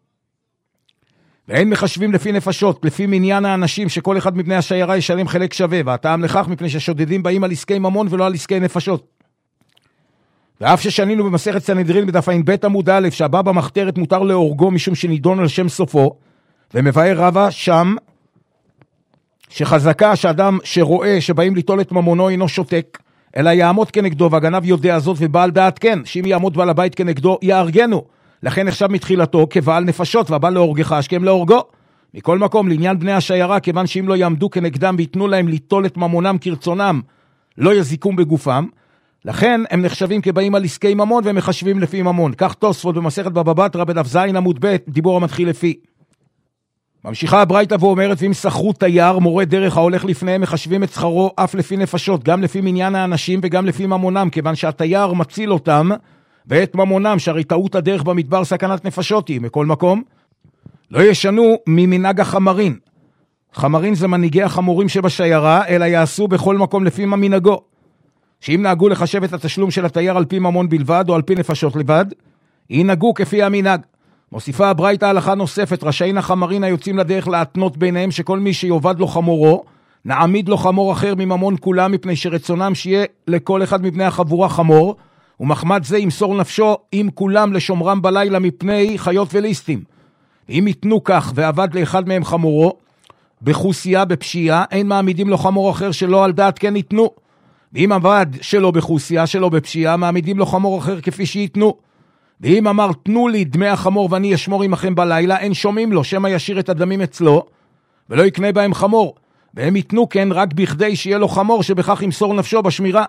ואין מחשבים לפי נפשות, לפי מניין האנשים, שכל אחד מבני השיירה ישלם חלק שווה, והטעם לכך מפני שהשודדים באים על עסקי ממון ולא על עסקי נפשות. ואף ששנינו במסכת סנהדרין בדף ע"ב עמוד א', שהבא במחתרת מותר להורגו משום שנידון על שם סופו, ומבאר רבא שם שחזקה שאדם שרואה שבאים ליטול את ממונו אינו שותק, אלא יעמוד כנגדו, והגנב יודע זאת ובעל דעת כן, שאם יעמוד בעל הבית כנגדו יארגנו, לכן נחשב מתחילתו כבעל נפשות, והבא להורגך השכם להורגו. מכל מקום, לעניין בני השיירה, כיוון שאם לא יעמדו כנגדם ויתנו להם ליטול את ממונם כרצונם, לא יזיקום בגופם, לכן הם נחשבים כבאים על עסקי ממון והם מחשבים לפי ממון. כך תוספות במסכת בבא בתרא בדף ז עמוד ב', דיבור המתחיל לפי. ממשיכה הברייתא ואומרת, ואם שכרו תייר מורה דרך ההולך לפניהם, מחשבים את שכרו אף לפי נפשות, גם לפי מניין האנשים וגם לפי ממונם, כיוון שהתייר מציל אותם ואת ממונם, שהרי טעות הדרך במדבר סכנת נפשות היא. מכל מקום, לא ישנו ממנהג החמרין. חמרין זה מנהיגי החמורים שבשיירה, אלא יעשו בכל מקום לפי מנהגו. שאם נהגו לחשב את התשלום של התייר על פי ממון בלבד או על פי נפשות לבד, ינהגו כפי המנהג. מוסיפה הברייתא הלכה נוספת, רשאין החמרין היוצאים לדרך להתנות ביניהם, שכל מי שיובד לו חמורו, נעמיד לו חמור אחר מממון כולם, מפני שרצונם שיהיה לכל אחד מבני החבורה חמור, ומחמד זה ימסור נפשו עם כולם לשומרם בלילה מפני חיות וליסטים. אם יתנו כך ועבד לאחד מהם חמורו, בחוסייה, בפשיעה, אין מעמידים לו חמור אחר שלא על דעת כן יתנו. ואם עבד שלו בחוסייה, שלו בפשיעה, מעמידים לו חמור אחר כפי שיתנו. ואם אמר תנו לי דמי החמור ואני אשמור עמכם בלילה, אין שומעים לו, שמא ישאיר את הדמים אצלו ולא יקנה בהם חמור, והם יתנו כן רק בכדי שיהיה לו חמור, שבכך ימסור נפשו בשמירה.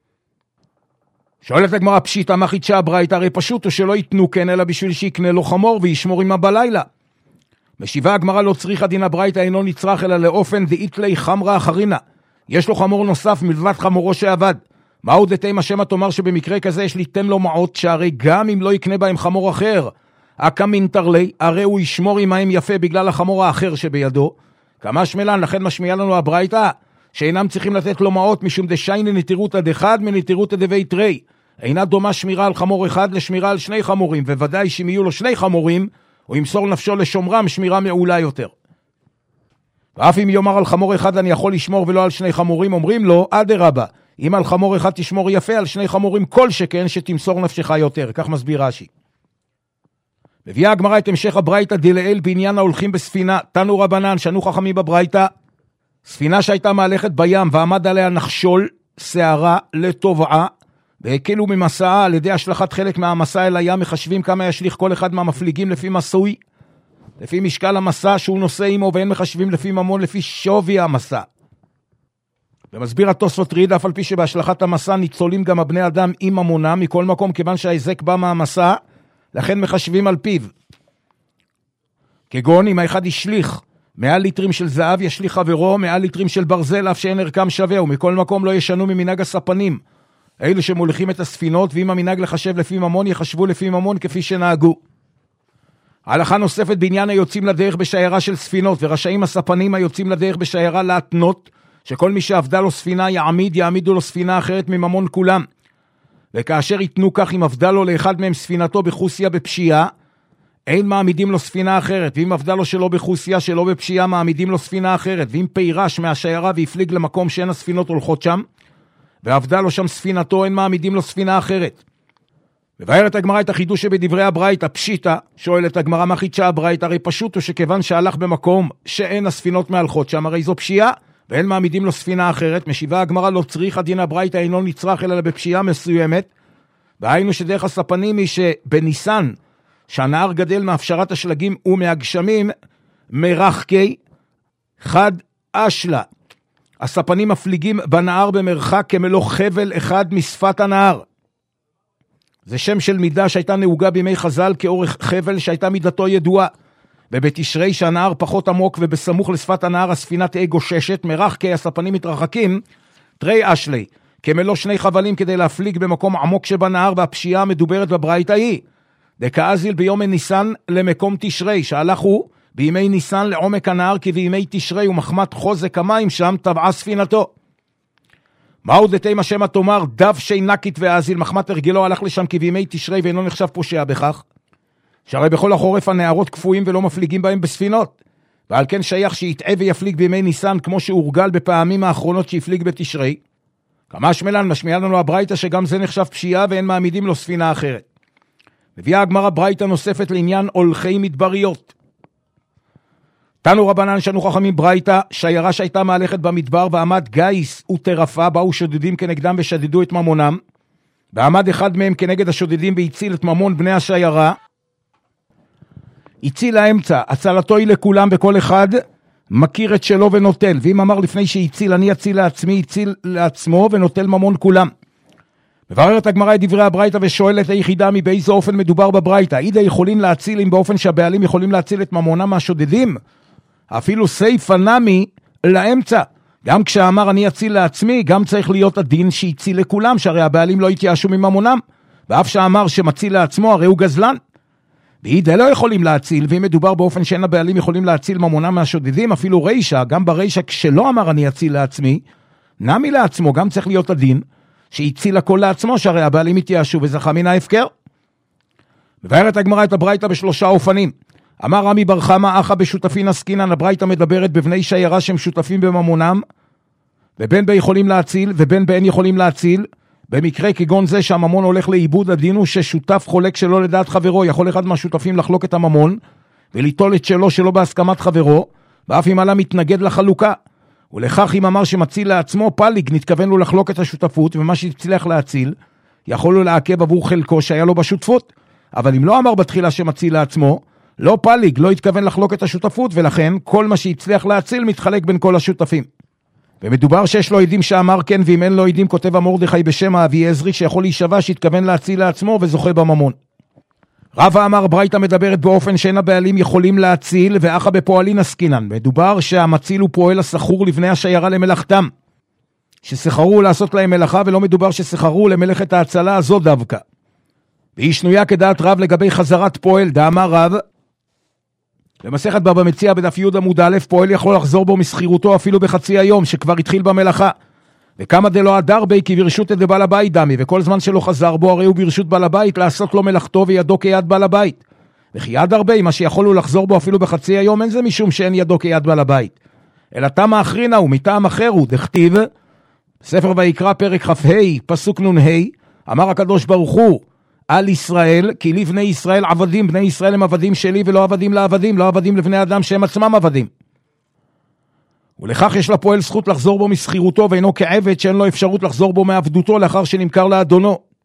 שואלת הגמרא, פשיטא מה חידשה הברייתא? הרי פשוט הוא שלא יתנו כן אלא בשביל שיקנה לו חמור וישמור עמה בלילה. משיבה הגמרא, לא צריכה דין הברייתא אינו נצרך אלא לאופן דאיתלי חמרה אחרינה, יש לו חמור נוסף מלבד חמורו שעבד. מהו דתימה שמא תאמר שבמקרה כזה יש ליתן לו מעות, שהרי גם אם לא יקנה בהם חמור אחר, הקמינטר לי, הרי הוא ישמור עמהם יפה בגלל החמור האחר שבידו. כמה שמלן, לכן משמיע לנו הברייתא שאינם צריכים לתת לו מעות, משום דשייני נטירותא דחד מנטירותא דבית רי. אינה דומה שמירה על חמור אחד לשמירה על שני חמורים, וודאי שאם יהיו לו שני חמורים, הוא ימסור נפשו לשומרם שמירה מעולה יותר. ואף אם יאמר על חמור אחד אני יכול לשמור ולא על שני חמורים, אומרים לו, אדרבה, אם על חמור אחד תשמור יפה, על שני חמורים כל שכן שתמסור נפשך יותר. כך מסביר רש"י. מביאה הגמרא את המשך הברייתא דלעיל בעניין ההולכים בספינה. תנו רבנן, שנו חכמים בברייתא, ספינה שהייתה מהלכת בים ועמד עליה נחשול שערה לטובעה, והקלו ממסעה על ידי השלכת חלק מהמסע אל הים, מחשבים כמה ישליך כל אחד מהמפליגים לפי מסוי, לפי משקל המסע שהוא נושא עמו, ואין מחשבים לפי ממון לפי שווי המסע. ומסביר התוספות ריד, אף על פי שבהשלכת המסע ניצולים גם הבני אדם עם ממונם, מכל מקום כיוון שההיזק בא מהמסע, לכן מחשבים על פיו. כגון אם האחד ישליך מאה ליטרים של זהב, ישליך חברו מאה ליטרים של ברזל, אף שאין ערכם שווה, ומכל מקום לא ישנו ממנהג הספנים, אלו שמוליכים את הספינות, ואם המנהג לחשב לפי ממון, יחשבו לפי ממון כפי שנהגו. ההלכה נוספת בעניין היוצאים לדרך בשיירה של ספינות, ורשאים הספנים היוצאים לדרך בשיירה להתנות, שכל מי שעבדה לו ספינה יעמיד, יעמידו לו ספינה אחרת מממון כולם. וכאשר יתנו כך, אם עבדה לו לאחד מהם ספינתו בחוסיה בפשיעה, אין מעמידים לו ספינה אחרת, ואם עבדה לו שלא בחוסיה, שלא בפשיעה, מעמידים לו ספינה אחרת, ואם פירש מהשיירה והפליג למקום שאין הספינות הולכות שם, ועבדה לו שם ספינתו, אין מעמידים לו ספינה אחרת. ובארת הגמרא את החידוש שבדברי הברייתא, פשיטא, שואלת הגמרא מה חידשה הברייתא, הרי פשוט הוא שכיוון שהלך במקום שאין הספינות מהלכות שם, הרי זו פשיעה, ואין מעמידים לו ספינה אחרת. משיבה הגמרא לא צריך הדין הברייתא אינו נצרך אלא בפשיעה מסוימת, והיינו שדרך הספנים היא שבניסן, שהנהר גדל מהפשרת השלגים ומהגשמים, מרחקי חד אשלה. הספנים מפליגים בנהר במרחק כמלוא חבל אחד משפת הנהר. זה שם של מידה שהייתה נהוגה בימי חז"ל כאורך חבל שהייתה מידתו ידועה. ובתשרי שהנהר פחות עמוק ובסמוך לשפת הנהר הספינה תהיה גוששת, מרחקי הספנים מתרחקים, תרי אשלי, כמלוא שני חבלים כדי להפליג במקום עמוק שבנהר, והפשיעה המדוברת בברייתא היא, דקאזיל ביום ניסן למקום תשרי, שהלכו בימי ניסן לעומק הנהר כי בימי תשרי ומחמת חוזק המים שם טבעה ספינתו. מהו דתימה שמא תאמר דב שינקית ואזיל, מחמת הרגלו הלך לשם כי בימי תשרי ואינו נחשב פושע בכך, שהרי בכל החורף הנהרות קפואים ולא מפליגים בהם בספינות, ועל כן שייך שיטעה ויפליג בימי ניסן כמו שהורגל בפעמים האחרונות שיפליג בתשרי. כמה שמלן משמיע לנו הברייתא שגם זה נחשב פשיעה ואין מעמידים לו ספינה אחרת. מביאה הגמרא ברייתא נוספת לעניין הולכי מדבריות. תנו רבנן שנו חכמים ברייתא, שיירה שהייתה מהלכת במדבר ועמד גייס וטרפה, באו שודדים כנגדם ושדדו את ממונם, ועמד אחד מהם כנגד השודדים והציל את ממון בני השיירה, הציל האמצע, הצלתו היא לכולם וכל אחד מכיר את שלו ונוטל, ואם אמר לפני שהציל אני אציל לעצמי, הציל לעצמו ונוטל ממון כולם. מבררת הגמרא את דברי הברייתא ושואלת היחידה מבאיזה אופן מדובר בברייתא, אידה יכולים להציל אם באופן שהבעלים יכולים להציל את ממונם מהשודדים, אפילו סייפה נמי לאמצע, גם כשאמר אני אציל לעצמי, גם צריך להיות הדין שהציל לכולם, שהרי הבעלים לא התייאשו מממונם, ואף שאמר שמציל לעצמו הרי הוא גזלן. ואידה לא יכולים להציל, ואם מדובר באופן שאין הבעלים יכולים להציל ממונם מהשודדים, אפילו רישה, גם ברישה כשלא אמר אני אציל לעצמי, נמי לעצמו, גם צריך להיות הדין שהציל הכל לעצמו, שהרי הבעלים התייאשו וזכה מן ההפקר. מבארת הגמרא את הברייתא בשלושה אופנים. אמר רמי בר חמא אחא בשותפין עסקינן, הברייתא מדברת בבני שיירה שהם שותפים בממונם, ובין ביכולים להציל ובין באין יכולים להציל. במקרה כגון זה שהממון הולך לאיבוד, הדין הוא ששותף חולק שלא לדעת חברו, יכול אחד מהשותפים לחלוק את הממון וליטול את שלו שלא בהסכמת חברו, ואף אם עלה מתנגד לחלוקה. ולכך אם אמר שמציל לעצמו פליג, נתכוון לו לחלוק את השותפות, ומה שהצליח להציל יכול לו לעכב עבור חלקו שהיה לו בשותפות. אבל אם לא אמר בתחילה שמציל לעצמו, לא פליג, לא התכוון לחלוק את השותפות, ולכן כל מה שהצליח להציל מתחלק בין כל השותפים. ומדובר שיש לו עדים שאמר כן, ואם אין לו עדים כותב המרדכי בשם האבי עזרי שיכול להישבע שהתכוון להציל לעצמו וזוכה בממון. רבא אמר ברייתא מדברת באופן שאין הבעלים יכולים להציל, ואחא בפועלין עסקינן. מדובר שהמציל הוא פועל הסחור לבני השיירה למלאכתם, שסחרו לעשות להם מלאכה, ולא מדובר שסחרו למלאכת ההצלה הזו דווקא. והיא שנויה כדעת רב לגבי חזרת פועל, דאמר רב במסכת בבא מציעא בדף י' עמוד א', פועל יכול לחזור בו מסחירותו אפילו בחצי היום שכבר התחיל במלאכה, וכמה דלא הדר בי כי ברשות את בעל הבית דמי, וכל זמן שלא חזר בו הרי הוא ברשות בעל הבית לעשות לו מלאכתו וידו כיד בעל הבית. וכי יד הרבה, מה שיכול הוא לחזור בו אפילו בחצי היום, אין זה משום שאין ידו כיד בעל הבית, אלא תמה אחרינה הוא מטעם אחר הוא, דכתיב ספר ויקרא פרק כ"ה פסוק נ"ה, אמר הקדוש ברוך הוא על ישראל, כי לי בני ישראל עבדים, בני ישראל הם עבדים שלי ולא עבדים לעבדים, לא עבדים לבני אדם שהם עצמם עבדים. ולכך יש לפועל זכות לחזור בו מסחירותו, ואינו כעבד שאין לו אפשרות לחזור בו מעבדותו לאחר שנמכר לאדונו.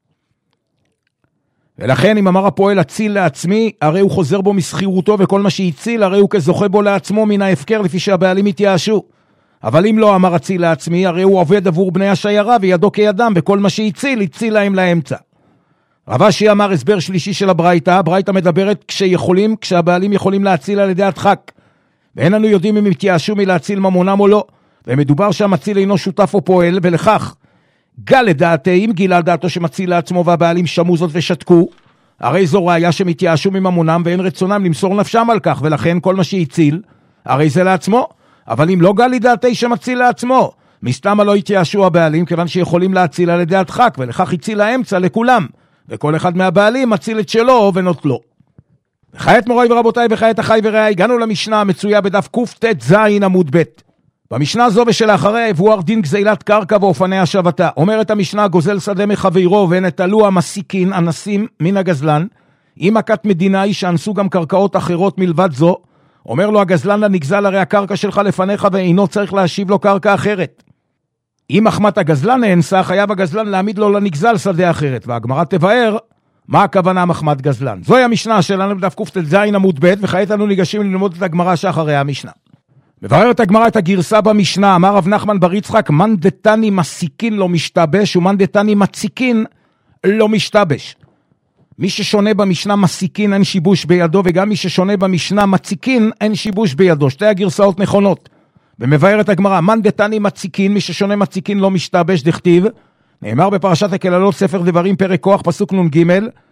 ולכן אם אמר הפועל הציל לעצמי, הרי הוא חוזר בו מסחירותו, וכל מה שהציל, הרי הוא כזוכה בו לעצמו מן ההפקר, לפי שהבעלים התייאשו. אבל אם לא אמר הציל לעצמי, הרי הוא עובד עבור בני השיירה, וידו כידם, וכל מה שהציל, הציל להם לאמצע. רב אשי אמר הסבר שלישי של הברייתא, הברייתא מדברת כשיכולים, כשהבעלים יכולים להציל על ידי הדחק. ואין לנו יודעים אם התייאשו מלהציל ממונם או לא, ומדובר שהמציל אינו שותף או פועל, ולכך, גל לדעתי, אם גילה דעתו שמציל לעצמו והבעלים שמעו זאת ושתקו, הרי זו ראיה שמתייאשו מממונם ואין רצונם למסור נפשם על כך, ולכן כל מה שהציל, הרי זה לעצמו. אבל אם לא גל לדעתי שמציל לעצמו, מסתם לא התייאשו הבעלים, כיוון שיכולים להציל על ידי הדחק, ולכך הציל האמצע לכולם, וכל אחד מהבעלים מציל את שלו ונוטלו. וכעת מוריי ורבותיי וחיית החי ורעי, הגענו למשנה המצויה בדף קט"ז עמוד ב'. במשנה זו ושלאחריה יבואר דין גזילת קרקע ואופני השבתה. אומרת המשנה, גוזל שדה מחברו ונטלו המסיקין, אנסים מן הגזלן, אם מכת מדינה היא שאנסו גם קרקעות אחרות מלבד זו, אומר לו הגזלן לנגזל, הרי הקרקע שלך לפניך ואינו צריך להשיב לו קרקע אחרת. אם מחמת הגזלן נאנסה, חייב הגזלן להעמיד לו לנגזל שדה אחרת, והגמרא תבאר מה הכוונה מחמת גזלן. זוהי המשנה שלנו בדף קט"ז עמוד ב', וכעת אנו ניגשים ללמוד את הגמרא שאחריה המשנה. מבארת הגמרא את הגרסה במשנה, אמר רב נחמן בר יצחק, מן דתני מסיקין לא משתבש, ומן דתני מציקין לא משתבש. מי ששונה במשנה מסיקין אין שיבוש בידו, וגם מי ששונה במשנה מציקין אין שיבוש בידו. שתי הגרסאות נכונות. ומבארת הגמרא, מן דתני מציקין, מי ששונה מציקין לא משתבש, דכתיב, נאמר בפרשת הקללות ספר דברים פרק כוח פסוק נ"ג,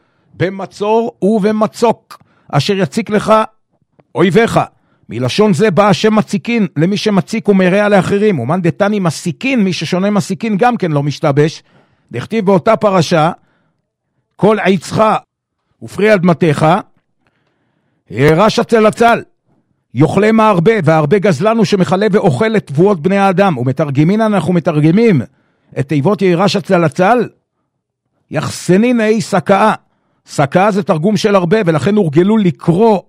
במצור ובמצוק, אשר יציק לך אויביך. מלשון זה בא השם מציקין, למי שמציק ומרע לאחרים, ומן דתני מסיקין, מי ששונה מסיקין גם כן לא משתבש, דכתיב באותה פרשה, כל עצך ופרי אדמתך, ירש הצלצל, יאכלה מהרבה, והרבה גזלנו שמחלה ואוכל את תבואות בני האדם. ומתרגמים, אנחנו מתרגמים את תיבות ירש הצלצל, יחסנין אי סקאה. סקאה זה תרגום של הרבה, ולכן הורגלו לקרוא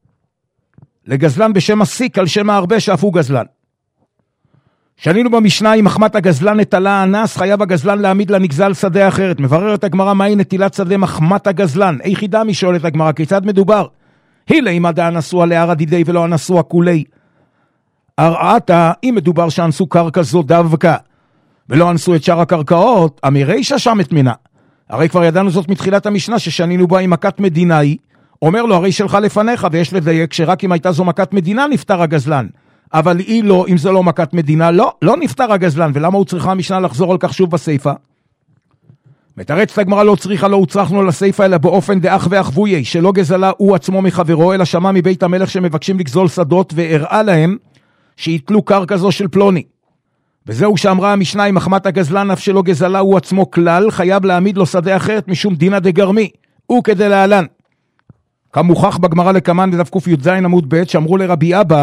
לגזלן בשם מסיק על שם הרבה שאף הוא גזלן. שנינו במשנה, אם מחמת הגזלן נטלה האנס, חייב הגזלן להעמיד לנגזל שדה אחרת. מבררת הגמרא מהי נטילת שדה מחמת הגזלן. איך ידע מי שואלת הגמרא, כיצד מדובר? הילה אם עדה אנסו עליה רדידי ולא אנסו הכולי. הראתה, אם מדובר שאנסו קרקע זו דווקא, ולא אנסו את שאר הקרקעות, המרישה שם את מינה. הרי כבר ידענו זאת מתחילת המשנה, ששנינו בה עם מכת מדינה היא, אומר לו, הרי שלך לפניך, ויש לדייק שרק אם הייתה זו מכת מדינה נפטר הגזלן. אבל היא לא, אם זה לא מכת מדינה, לא, לא נפטר הגזלן. ולמה הוא צריכה המשנה לחזור על כך שוב בסייפה? מתרץ הגמרא, לא צריכה, לא הוצרכנו לסייפה, אלא באופן דאח ואחבויי, שלא גזלה הוא עצמו מחברו, אלא שמע מבית המלך שמבקשים לגזול שדות, והראה להם שיתלו קרקע זו של פלוני. וזהו שאמרה המשנה, אם מחמת הגזלן אף שלא גזלה הוא עצמו כלל, חייב להעמיד לו שדה אחרת משום דינא דגרמי. הוא כדי להלן. כמוכח בגמרא לקמן בדף ק"ז עמוד ב', שאמרו לרבי אבא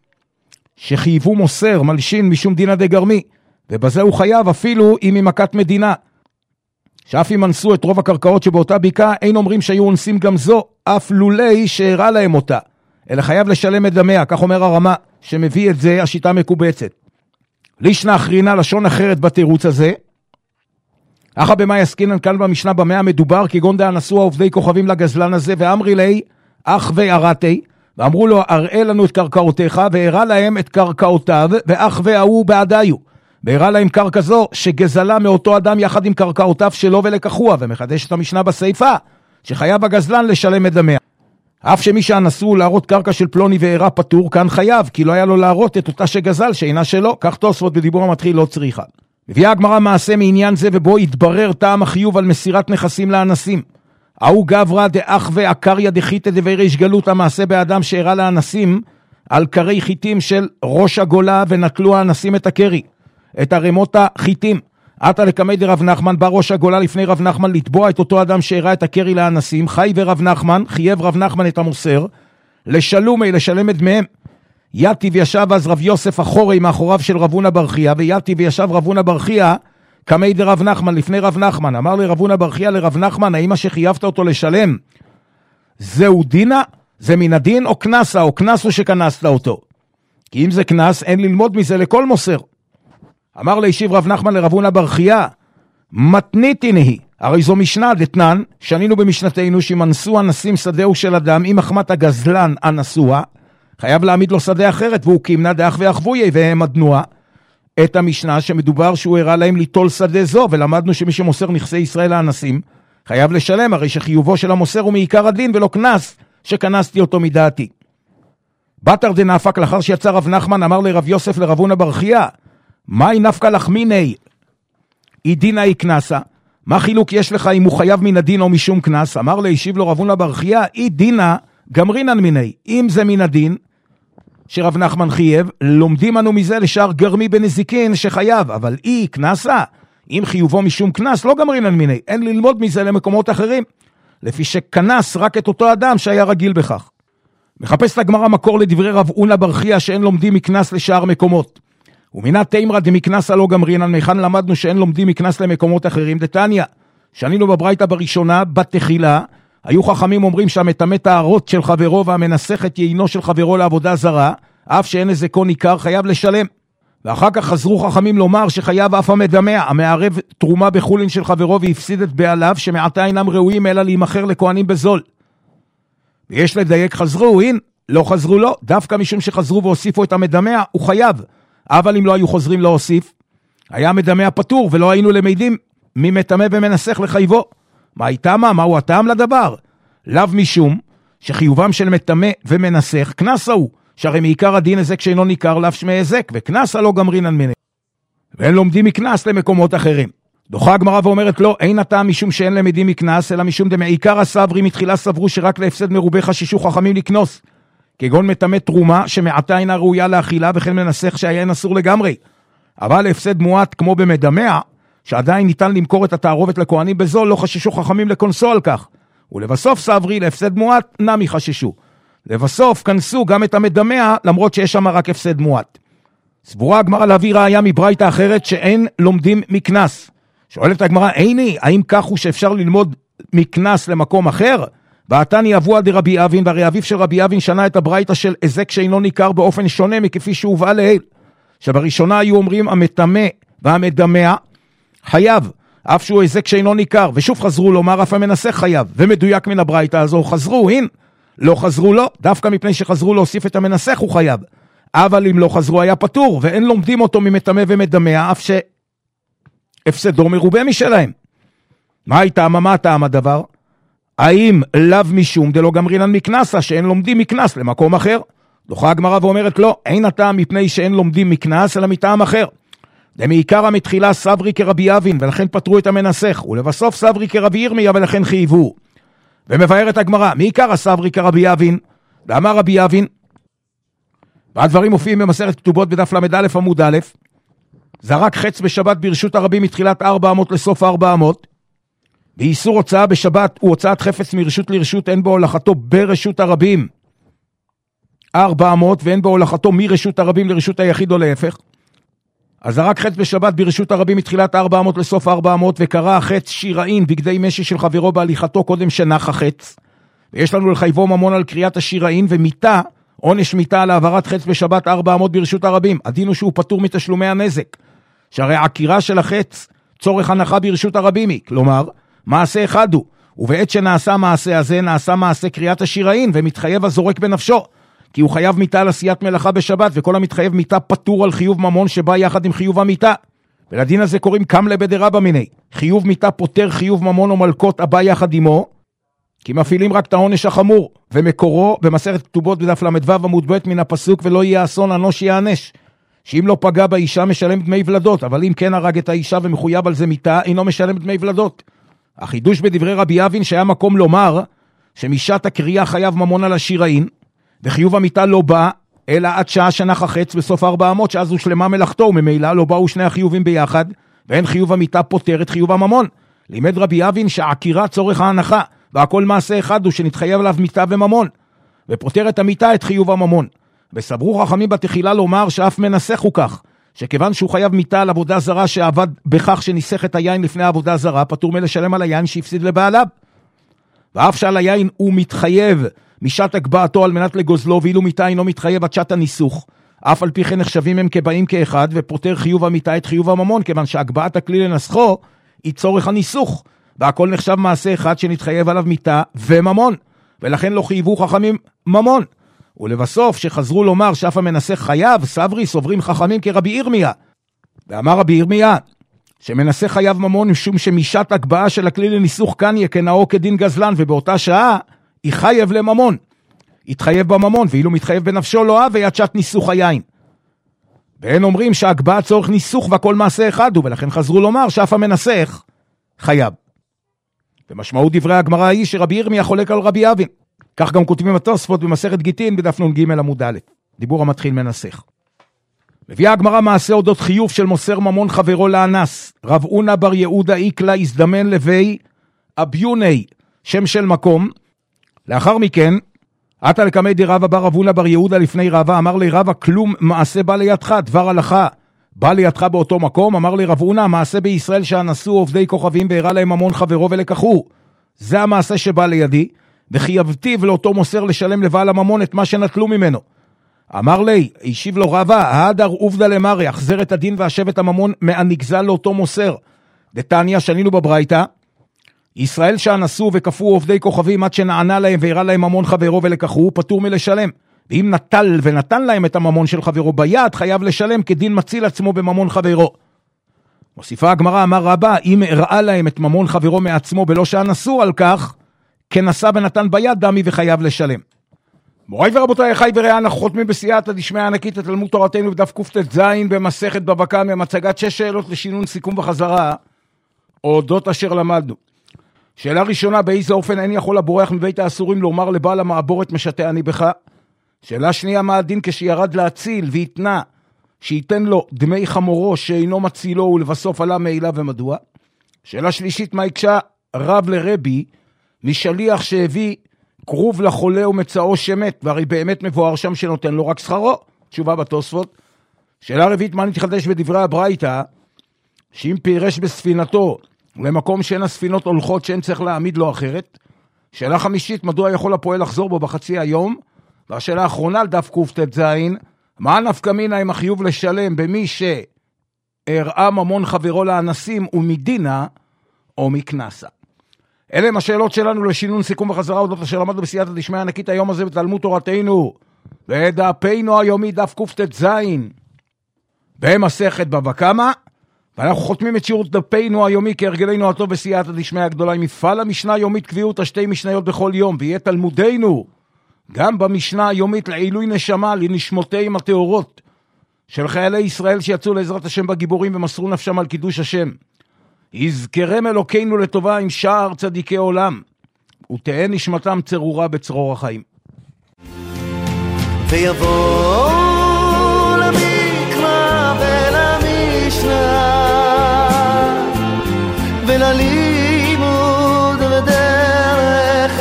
שחייבו מוסר מלשין משום דינא דגרמי, ובזה הוא חייב אפילו אם היא מכת מדינה. שאף אם אנסו את רוב הקרקעות שבאותה ביקה, אין אומרים שהיו אונסים גם זו, אף לולי שהראה להם אותה, אלא חייב לשלם את דמיה. כך אומר הרמה שמביא את זה השיטה מקובצת. לישנה אחרינה, לשון אחרת בתירוץ הזה, אחא במה יסקינן כאן במשנה במה מדובר, כגון דאנסו העובדי כוכבים לגזלן הזה, ואמרי לי אח וארתי, ואמרו לו, אראה לנו את קרקעותיך, והראה להם את קרקעותיו, ואח והוא בעדיו. והראה להם קרקע זו, שגזלה מאותו אדם יחד עם קרקעותיו שלו ולקחוה, ומחדש את המשנה בסייפה, שחייב הגזלן לשלם את דמיה. אף שמי שאנסו להראות קרקע של פלוני והראה פטור, כאן חייב, כי לא היה לו להראות את אותה שגזל, שאינה שלו. כך תוספות בדיבור המתחיל לא צריכה. מביאה הגמרא מעשה מעניין זה, ובו יתברר טעם החיוב על מסירת נכסים לאנסים. ההוא גברא דאח ועקריה דחיתא דבי ריש גלות, המעשה באדם שהראה לאנסים על קרי חיטים של ראש הגולה, ונטלו האנסים את הקרי, את הרמות החיטים. עתה לקמי דרב נחמן, בא ראש הגולה לפני רב נחמן לתבוע את אותו אדם שהראה את הקרי לאנסים. חי ורב נחמן, חייב רב נחמן את המוסר, לשלומי, לשלם את דמיהם. יתי וישב אז רב יוסף אחורי מאחוריו של רבונה ברכיה, ויתי וישב רבונה ברכיה כמי דרב נחמן לפני רב נחמן. אמר לרבונה ברכיה לרב נחמן, האם מה שחייבת אותו לשלם זהו דינה? זה מן הדין או כנסה, או כנסו שכנסת אותו? כי אם זה כנס, אין ללמוד מזה לכל מוסר. אמר לישיב רב נחמן לרבונה ברכיה, מתניתי נהי, הרי זו משנה דתנן, שנינו במשנתנו שמנסו אנסים שדהו של אדם, אם מחמת הגזלן אנסוה, חייב להעמיד לו שדה אחרת, והוא קימנה דאח ואחבויה, והם עדנוה את המשנה שמדובר שהוא הראה להם ליטול שדה זו, ולמדנו שמי שמוסר נכסי ישראל לאנסים, חייב לשלם, הרי שחיובו של המוסר הוא מעיקר הדין, ולא כנס שכנסתי אותו מדעתי. בתר דנאפק, לאחר שיצא רב נחמן, אמר לרב יוסף לרב הונא בר חייא, מהי נפקא לחמיני? אי דינא אי קנסה. מה חילוק יש לך אם הוא חייב מן הדין או משום קנס? אמר לה, השיב לו רב הונא בר חייא, אי דינא גמרינן מיני. אם זה מן הדין שרב נחמן חייב, לומדים אנו מזה לשאר גרמי בנזיקין שחייב, אבל אי קנסה, אם חיובו משום קנס, לא גמרינן מיני. אין ללמוד מזה למקומות אחרים, לפי שקנס רק את אותו אדם שהיה רגיל בכך. מחפש לגמרא מקור לדברי רב הונא בר חייא שאין לומדים מקנס לשאר מקומות. ומינה תימרא דמקנס לא גמרינן, מכאן למדנו שאין לומדים מקנס למקומות אחרים. דתניא, שנינו בברייתא בראשונה, בתחילה, היו חכמים אומרים שהמטמא טהרות של חברו והמנסח את יינו של חברו לעבודה זרה, אף שאין איזה קון עיקר, חייב לשלם. ואחר כך חזרו חכמים לומר שחייב אף המדמע, המערב תרומה בחולין של חברו והפסיד את בעליו, שמעתה אינם ראויים אלא להימכר לכהנים בזול. ויש לדייק חזרו, אין, לא חזרו לו, דווקא משום שחזרו והוסיפו את המדמע, הוא חייב. אבל אם לא היו חוזרים להוסיף, היה מדמע פטור, ולא היינו למדים ממטמא ומנסח לחייבו. מה הייתה מה? מהו הטעם לדבר? לאו משום שחיובם של מטמא ומנסח, כנס הוא, שהרי מעיקר הדין הזק שאינו ניכר לאו שמי הזק, וכנס לא גמרינן מיני. ואין לומדים מכנס למקומות אחרים. דוחה הגמרא ואומרת לא, אין הטעם משום שאין למדים מכנס, אלא משום דמעיקר הסברי מתחילה סברו שרק להפסד מרובה חשישו חכמים לקנוס. כגון מטמא תרומה שמעתה אינה ראויה לאכילה, וכן מנסח שהיין אסור לגמרי. אבל להפסד מועט כמו במדמע, שעדיין ניתן למכור את התערובת לכהנים בזול, לא חששו חכמים לקונסו על כך. ולבסוף סברי להפסד מועט נמי חששו. לבסוף כנסו גם את המדמע, למרות שיש שם רק הפסד מועט. סבורה הגמרא להביא ראיה מברייתא אחרת שאין לומדים מקנס. שואלת הגמרא, איני, האם כך הוא שאפשר ללמוד מקנס למקום אחר? ועתני אבוה דרבי אבין, והרי אביו של רבי אבין שנה את הברייתא של הזק שאינו ניכר באופן שונה מכפי שהובאה לעיל. שבראשונה היו אומרים המטמא והמדמע חייב, אף שהוא הזק שאינו ניכר, ושוב חזרו לומר אף המנסח חייב, ומדויק מן הברייתא הזו, חזרו, הנה, לא חזרו לו, דווקא מפני שחזרו להוסיף את המנסח הוא חייב, אבל אם לא חזרו היה פטור, ואין לומדים אותו ממטמא ומדמע, אף שהפסדו מרובה משלהם. מה הייתה, מה הטעם הדבר? האם לאו משום דלא גמרינן מקנסה, שאין לומדים מקנס למקום אחר? דוחה הגמרא ואומרת לא, אין הטעם מפני שאין לומדים מקנס, אלא מטעם אחר. דמעיקר המתחילה סברי כרבי אבין, ולכן פטרו את המנסח, ולבסוף סברי כרבי ירמיה, ולכן חייבו. ומבארת הגמרא, מעיקר הסברי כרבי אבין, ואמר רבי אבין, והדברים מופיעים במסכת כתובות בדף למד א' עמוד א', זרק חץ בשבת ברשות הרבים מתחילת ארבע אמות לסוף ארבע אמות, ואיסור הוצאה בשבת הוא הוצאת חפץ מרשות לרשות, אין בו הולכתו ברשות הרבים ארבע אמות, ואין בו הולכתו מרשות הרבים לרשות היחיד או להפך. אז זרק חץ בשבת ברשות הרבים מתחילת ארבע אמות לסוף ארבע אמות, וקרא החץ שיראין בגדי משי של חברו בהליכתו קודם שנח החץ, ויש לנו לחייבו ממון על קריאת השיראין, ומיתה, עונש מיתה על העברת חץ בשבת ארבע אמות ברשות הרבים. הדין הוא שהוא פטור מתשלומי הנזק, שהרי עקירה של החץ צורך הנחה ברשות הרבים היא, כלומר מעשה אחד הוא, ובעת שנעשה מעשה הזה נעשה מעשה קריאת השיראין, ומתחייב הזורק בנפשו, כי הוא חייב מיתה על עשיית מלאכה בשבת, וכל המתחייב מיתה פטור על חיוב ממון שבא יחד עם חיוב המיתה. ולדין הזה קוראים קמלה בדרבא מיני, חיוב מיתה פוטר חיוב ממון או מלקות הבא יחד עמו, כי מפעילים רק את העונש החמור, ומקורו במסכת כתובות בדף למד עמוד ב' מן הפסוק, ולא יהיה אסון אנוש יענש, שאם לא פגע באישה משלם דמי ולדות, אבל אם כן הרג את האישה ומחויב על זה מיתה, אינו משלם דמי ולדות. החידוש בדברי רבי אבין שהיה מקום לומר שמשעת הקריאה חייב ממון על השיראין, וחיוב המיתה לא בא, אלא עד שעה שנח החץ בסוף ארבע אמות, שאז הוא שלמה מלאכתו, וממילא לא באו שני החיובים ביחד, ואין חיוב המיתה פותר את חיוב הממון. לימד רבי אבין שהעקירה צורך ההנחה, והכל מעשה אחד הוא שנתחייב עליו מיתה וממון, ופותר את המיתה את חיוב הממון. וסברו חכמים בתחילה לומר שאף מנסח הוא כך, שכיוון שהוא חייב מיתה על עבודה זרה שעבד בכך שניסח את היין לפני עבודה זרה, פטור מלשלם על היין שהפסיד לבעליו. ואף שעל היין הוא מתחייב משעת הגבהתו על מנת לגוזלו, ואילו מיתה אינו מתחייב עד שעת הניסוך, אף על פי כן נחשבים הם כבאים כאחד, ופותר חיוב המיתה את חיוב הממון, כיוון שהגבהת הכלי לנסחו היא צורך הניסוך, והכל נחשב מעשה אחד שנתחייב עליו מיתה וממון, ולכן לא חייבו חכמים ממון. ולבסוף, שחזרו לומר שאף המנסה חייב, סברי סוברים חכמים כרבי ירמיה. ואמר רבי ירמיה, שמנסה חייב ממון משום שמישת הגבעה של הכלי לניסוך כאן יקנאו כדין גזלן, ובאותה שעה היא חייב לממון. התחייב בממון, ואילו מתחייב בנפשו לא אהב וידשת ניסוך היין. ואין אומרים שהגבעה צורך ניסוך והכל מעשה אחד הוא, ולכן חזרו לומר שאף המנסך חייב. ומשמעות דברי הגמרא היא שרבי ירמיה חולק על רבי אבין. כך גם כותבים התוספות במסכת גיטין בדף נ"ג עמוד א', דיבור המתחיל מנסך. מביאה הגמרא מעשה אודות חיוב של מוסר ממון חברו לאנס. רב אונה בר יהודה איקלה הזדמן לוי אביוני, שם של מקום. לאחר מכן, עתה לקמי די רבא בר רב אונה בר יהודה לפני רבא, אמר לי רבא, כלום מעשה בא לידך, דבר הלכה בא לידך באותו מקום. אמר לי רב אונה, מעשה בישראל שאנסו עובדי כוכבים והראה להם ממון חברו ולקחו. זה המעשה שבא לידי, וחייבתיו לאותו מוסר לשלם לבעל הממון את מה שנטלו ממנו. אמר לי, השיב לו רבא, ההדר עובדה למרי, החזר את הדין והשבת הממון מהנגזל לאותו מוסר. דתניא שנינו בברייתא, ישראל שאנסו וכפו עובדי כוכבים עד שנענה להם והראה להם ממון חברו ולקחו, פטור מלשלם. ואם נטל ונתן להם את הממון של חברו ביד, חייב לשלם כדין מציל עצמו בממון חברו. מוסיפה הגמרא, אמר רבא, אם הראה להם את ממון חברו מעצמו בלא שאנסו על כך, כנסה ונתן ביד דמי וחייב לשלם. מוריי ורבותיי, אחי ורעי, אנחנו חותמים בסייעתא דשמיא ענקית את תלמוד תורתנו בדף קט"ז במסכת בבא קמא, מצגת שש שאלות לשינון סיכום וחזרה, אודות אשר למדנו. שאלה ראשונה, באיזה אופן אין יכול הבורח מבית האסורים לומר לבעל המעבורת משתה אני בך? שאלה שנייה, מה הדין כשירד להציל והתנה שייתן לו דמי חמורו שאינו מצילו ולבסוף עלה מעילה ומדוע? שאלה שלישית, מה יקשה רב לרבי משליח שהביא קרוב לחולה ומצאו שמת, והרי באמת מבואר שם שנותן לו רק שכרו? תשובה בתוספות. שאלה רביעית, מה נתחדש בדברי הברייתא שאם פירש בספינתו למקום שאין הספינות הולכות שאין צריך להעמיד לו אחרת? שאלה חמישית, מדוע יכול הפועל לחזור בו בחצי היום? והשאלה האחרונה על דף קט"ז, מה נפקא מינה אם החיוב לשלם במי שהראה ממון חברו לאנסים ומדינה או מקנסה? אלה הם השאלות שלנו לשינון סיכום וחזרה אודות אשר למדנו בסייעתא דשמיא ענקית היום הזה בתלמוד תורתנו ודפנו היומי דף קט"ז במסכת בבא קמא, ואנחנו חותמים את שירות דפנו היומי כהרגלנו הטוב בסייעתא דשמיא הגדולה עם מפעל המשנה היומית קביעות השתי משניות בכל יום, ויהיה תלמודנו גם במשנה היומית לעילוי נשמה לנשמותיהם הטהורות של חיילי ישראל שיצאו לעזרת השם בגיבורים ומסרו נפשם על קידוש השם. יזכרם אלוקינו לטובה עם שער צדיקי עולם, ותהא נשמתם צרורה בצרור החיים. ויבוא למקרא ולמשנה וללימוד ודרך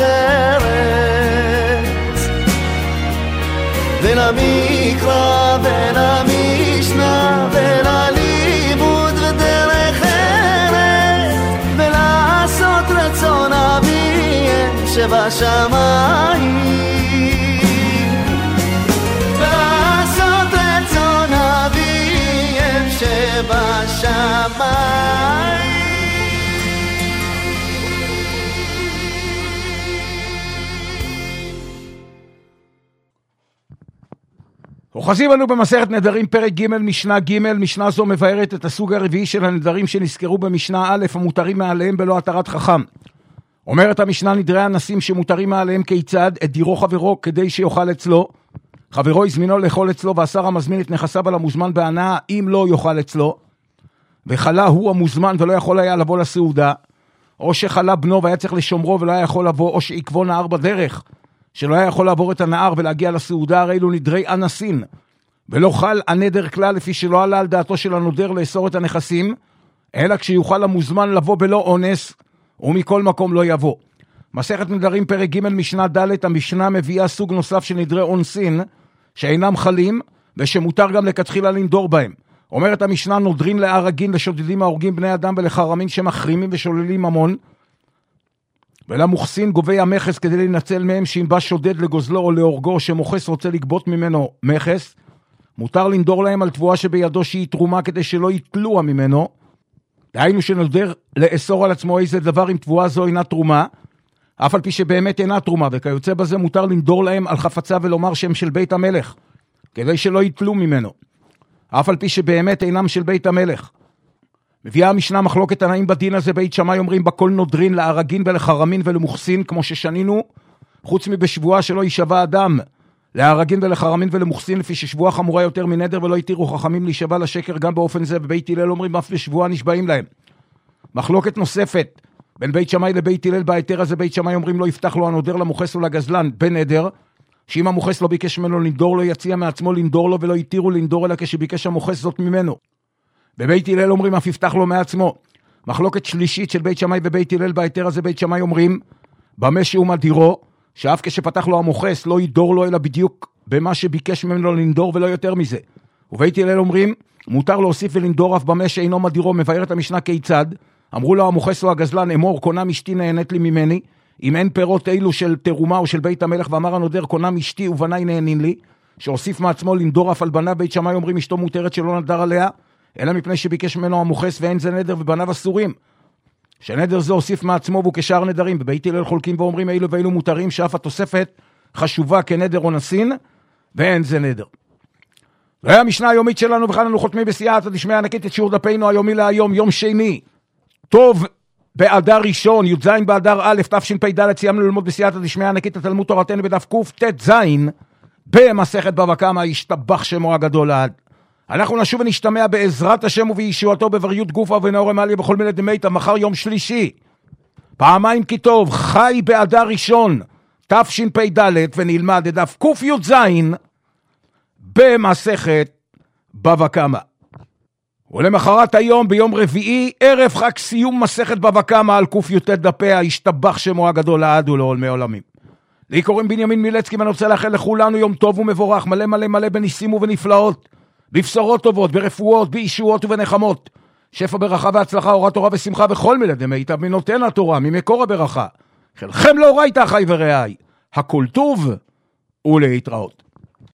ארץ, ולמקרא ולמשנה וללימוד ודרך ארץ, ולעשות רצון אביהם שבשמיים, ולעשות רצון אביהם שבשמיים. אוחזים אנו במסכת נדרים פרק ג' משנה ג'. משנה זו מבארת את הסוג הרביעי של הנדרים שנזכרו במשנה א' המותרים מעליהם בלא התרת חכם. אומרת המשנה, נדרי אנסים שמותרים מעליהם כיצד? את דירו חברו כדי שיאכל אצלו, חברו הזמינו לאכול אצלו והשר המזמין את נכסיו על המוזמן בהנאה אם לא יאכל אצלו, וחלה הוא המוזמן ולא יכול היה לבוא לסעודה, או שחלה בנו והיה צריך לשומרו ולא היה יכול לבוא, או שעקבו נהר בדרך שלא היה יכול לעבור את הנהר ולהגיע לסעודה, הרי אלו נדרי אנסין, ולא חל הנדר כלל לפי שלא עלה על דעתו של הנודר לאסור את הנכסים, אלא כשיוכל המוזמן לבוא בלא אונס, ומכל מקום לא יבוא. מסכת נדרים פרק ג' משנה ד', המשנה מביאה סוג נוסף של נדרי אונסין, שאינם חלים, ושמותר גם לכתחילה לנדור בהם. אומרת המשנה, נודרים להרגין לשודדים ההורגים בני אדם ולחרמים שמחרימים ושוללים ממון, ולמוחסין גובי המכס כדי לנצל מהם, שאם בא שודד לגוזלו או להורגו שמוחס רוצה לגבות ממנו מכס, מותר לנדור להם על תבואה שבידו שהיא תרומה כדי שלא יתלוה ממנו. דהיינו שנודר לאסור על עצמו איזה דבר אם תבואה זו אינה תרומה, אף על פי שבאמת אינה תרומה, וכיוצא בזה מותר לנדור להם על חפצה ולומר שהם של בית המלך, כדי שלא יתלו ממנו, אף על פי שבאמת אינם של בית המלך. מביאה המשנה מחלוקת תנאים בדין הזה, בית שמאי אומרים בכל נודרין להרגין ולחרמין ולמוחסין, כמו ששנינו, חוץ מבשבועה שלא יישבע אדם, להרגין ולחרמין ולמוחסין, לפי ששבועה חמורה יותר מנדר, ולא יתירו חכמים להישבע לשקר גם באופן זה, בבית הלל אומרים אף בשבועה נשבעים להם. מחלוקת נוספת, בין בית שמאי לבית הלל בהיתר הזה, בית שמאי אומרים לא יפתח לו הנודר למוחס או לגזלן בנדר, שאם המוחס לא ביקש ממנו לנדור לו, יציע מעצמו לנדור לו, ולא יתירו לנדור אלא כשביקש המוחס זאת ממנו. בבית הלל אומרים אף יפתח לו מעצמו. מחלוקת שלישית של בית שמאי ובית הלל בהיתר הזה, בית שמאי אומרים במה שהוא מדירו, שאף כשפתח לו המוחס לא ידור לו אלא בדיוק במה שביקש ממנו לנדור ולא יותר מזה. ובית הלל אומרים מותר להוסיף ולנדור אף במה שאינו מדירו. מבארת המשנה כיצד? אמרו לו המוחס או הגזלן, אמור קונה משתי נהנית לי ממני, אם אין פירות אילו של תרומה או של בית המלך, ואמר הנודר קונה משתי ובניי נהנין לי, שהוסיף מעצמו לנדור אף על בניו. בית שמאי אומרים אשתו מותרת שלא נדר עליה, אלא מפני שביקש ממנו המוחס ואין זה נדר ובניו אסורים. שנדר זה הוסיף מעצמו והוא כשאר נדרים. בבית הלל חולקים ואומרים אילו ואילו מותרים, שאף התוספת חשובה כנדר או נסין, ואין זה נדר. זה המשנה היומית שלנו, וכאן אנו חותמים בסייעתא דשמיא ענקית את שיעור דפנו היומי להיום, יום שני, טוב באדר ראשון, י"ז באדר א', תשפ"ד. סיימנו ללמוד בסייעתא דשמיא ענקית את תלמוד תורתנו בדף קט"ז במסכת בבא קמא, ישתבח שמו הגדול לעד. אנחנו נשוב ונשתמע בעזרת השם ובישועתו בבריות גופה ובנאור אמליה בכל מיני דמיתא, מחר יום שלישי, פעמיים כי טוב, חי באדר ראשון, תשפ"ד, ונלמד את דף ק"ז במסכת בבא קמא. ולמחרת היום, ביום רביעי, ערב חג סיום מסכת בבא קמא על קי"ט דפיה, ישתבח שמו הגדול לעד ולעולמי עולמים. לי קוראים בנימין מילצקי, ואני רוצה לאחל לכולנו יום טוב ומבורך, מלא מלא מלא בניסים ובנפלאות, בבשורות טובות, ברפואות, בישועות ובנחמות, שפע ברכה והצלחה, אורה תורה ושמחה וכל מיני דמיתא מנותן התורה, ממקור הברכה. חלכם לאורייתא אחי ורעי, הכל טוב ולהתראות.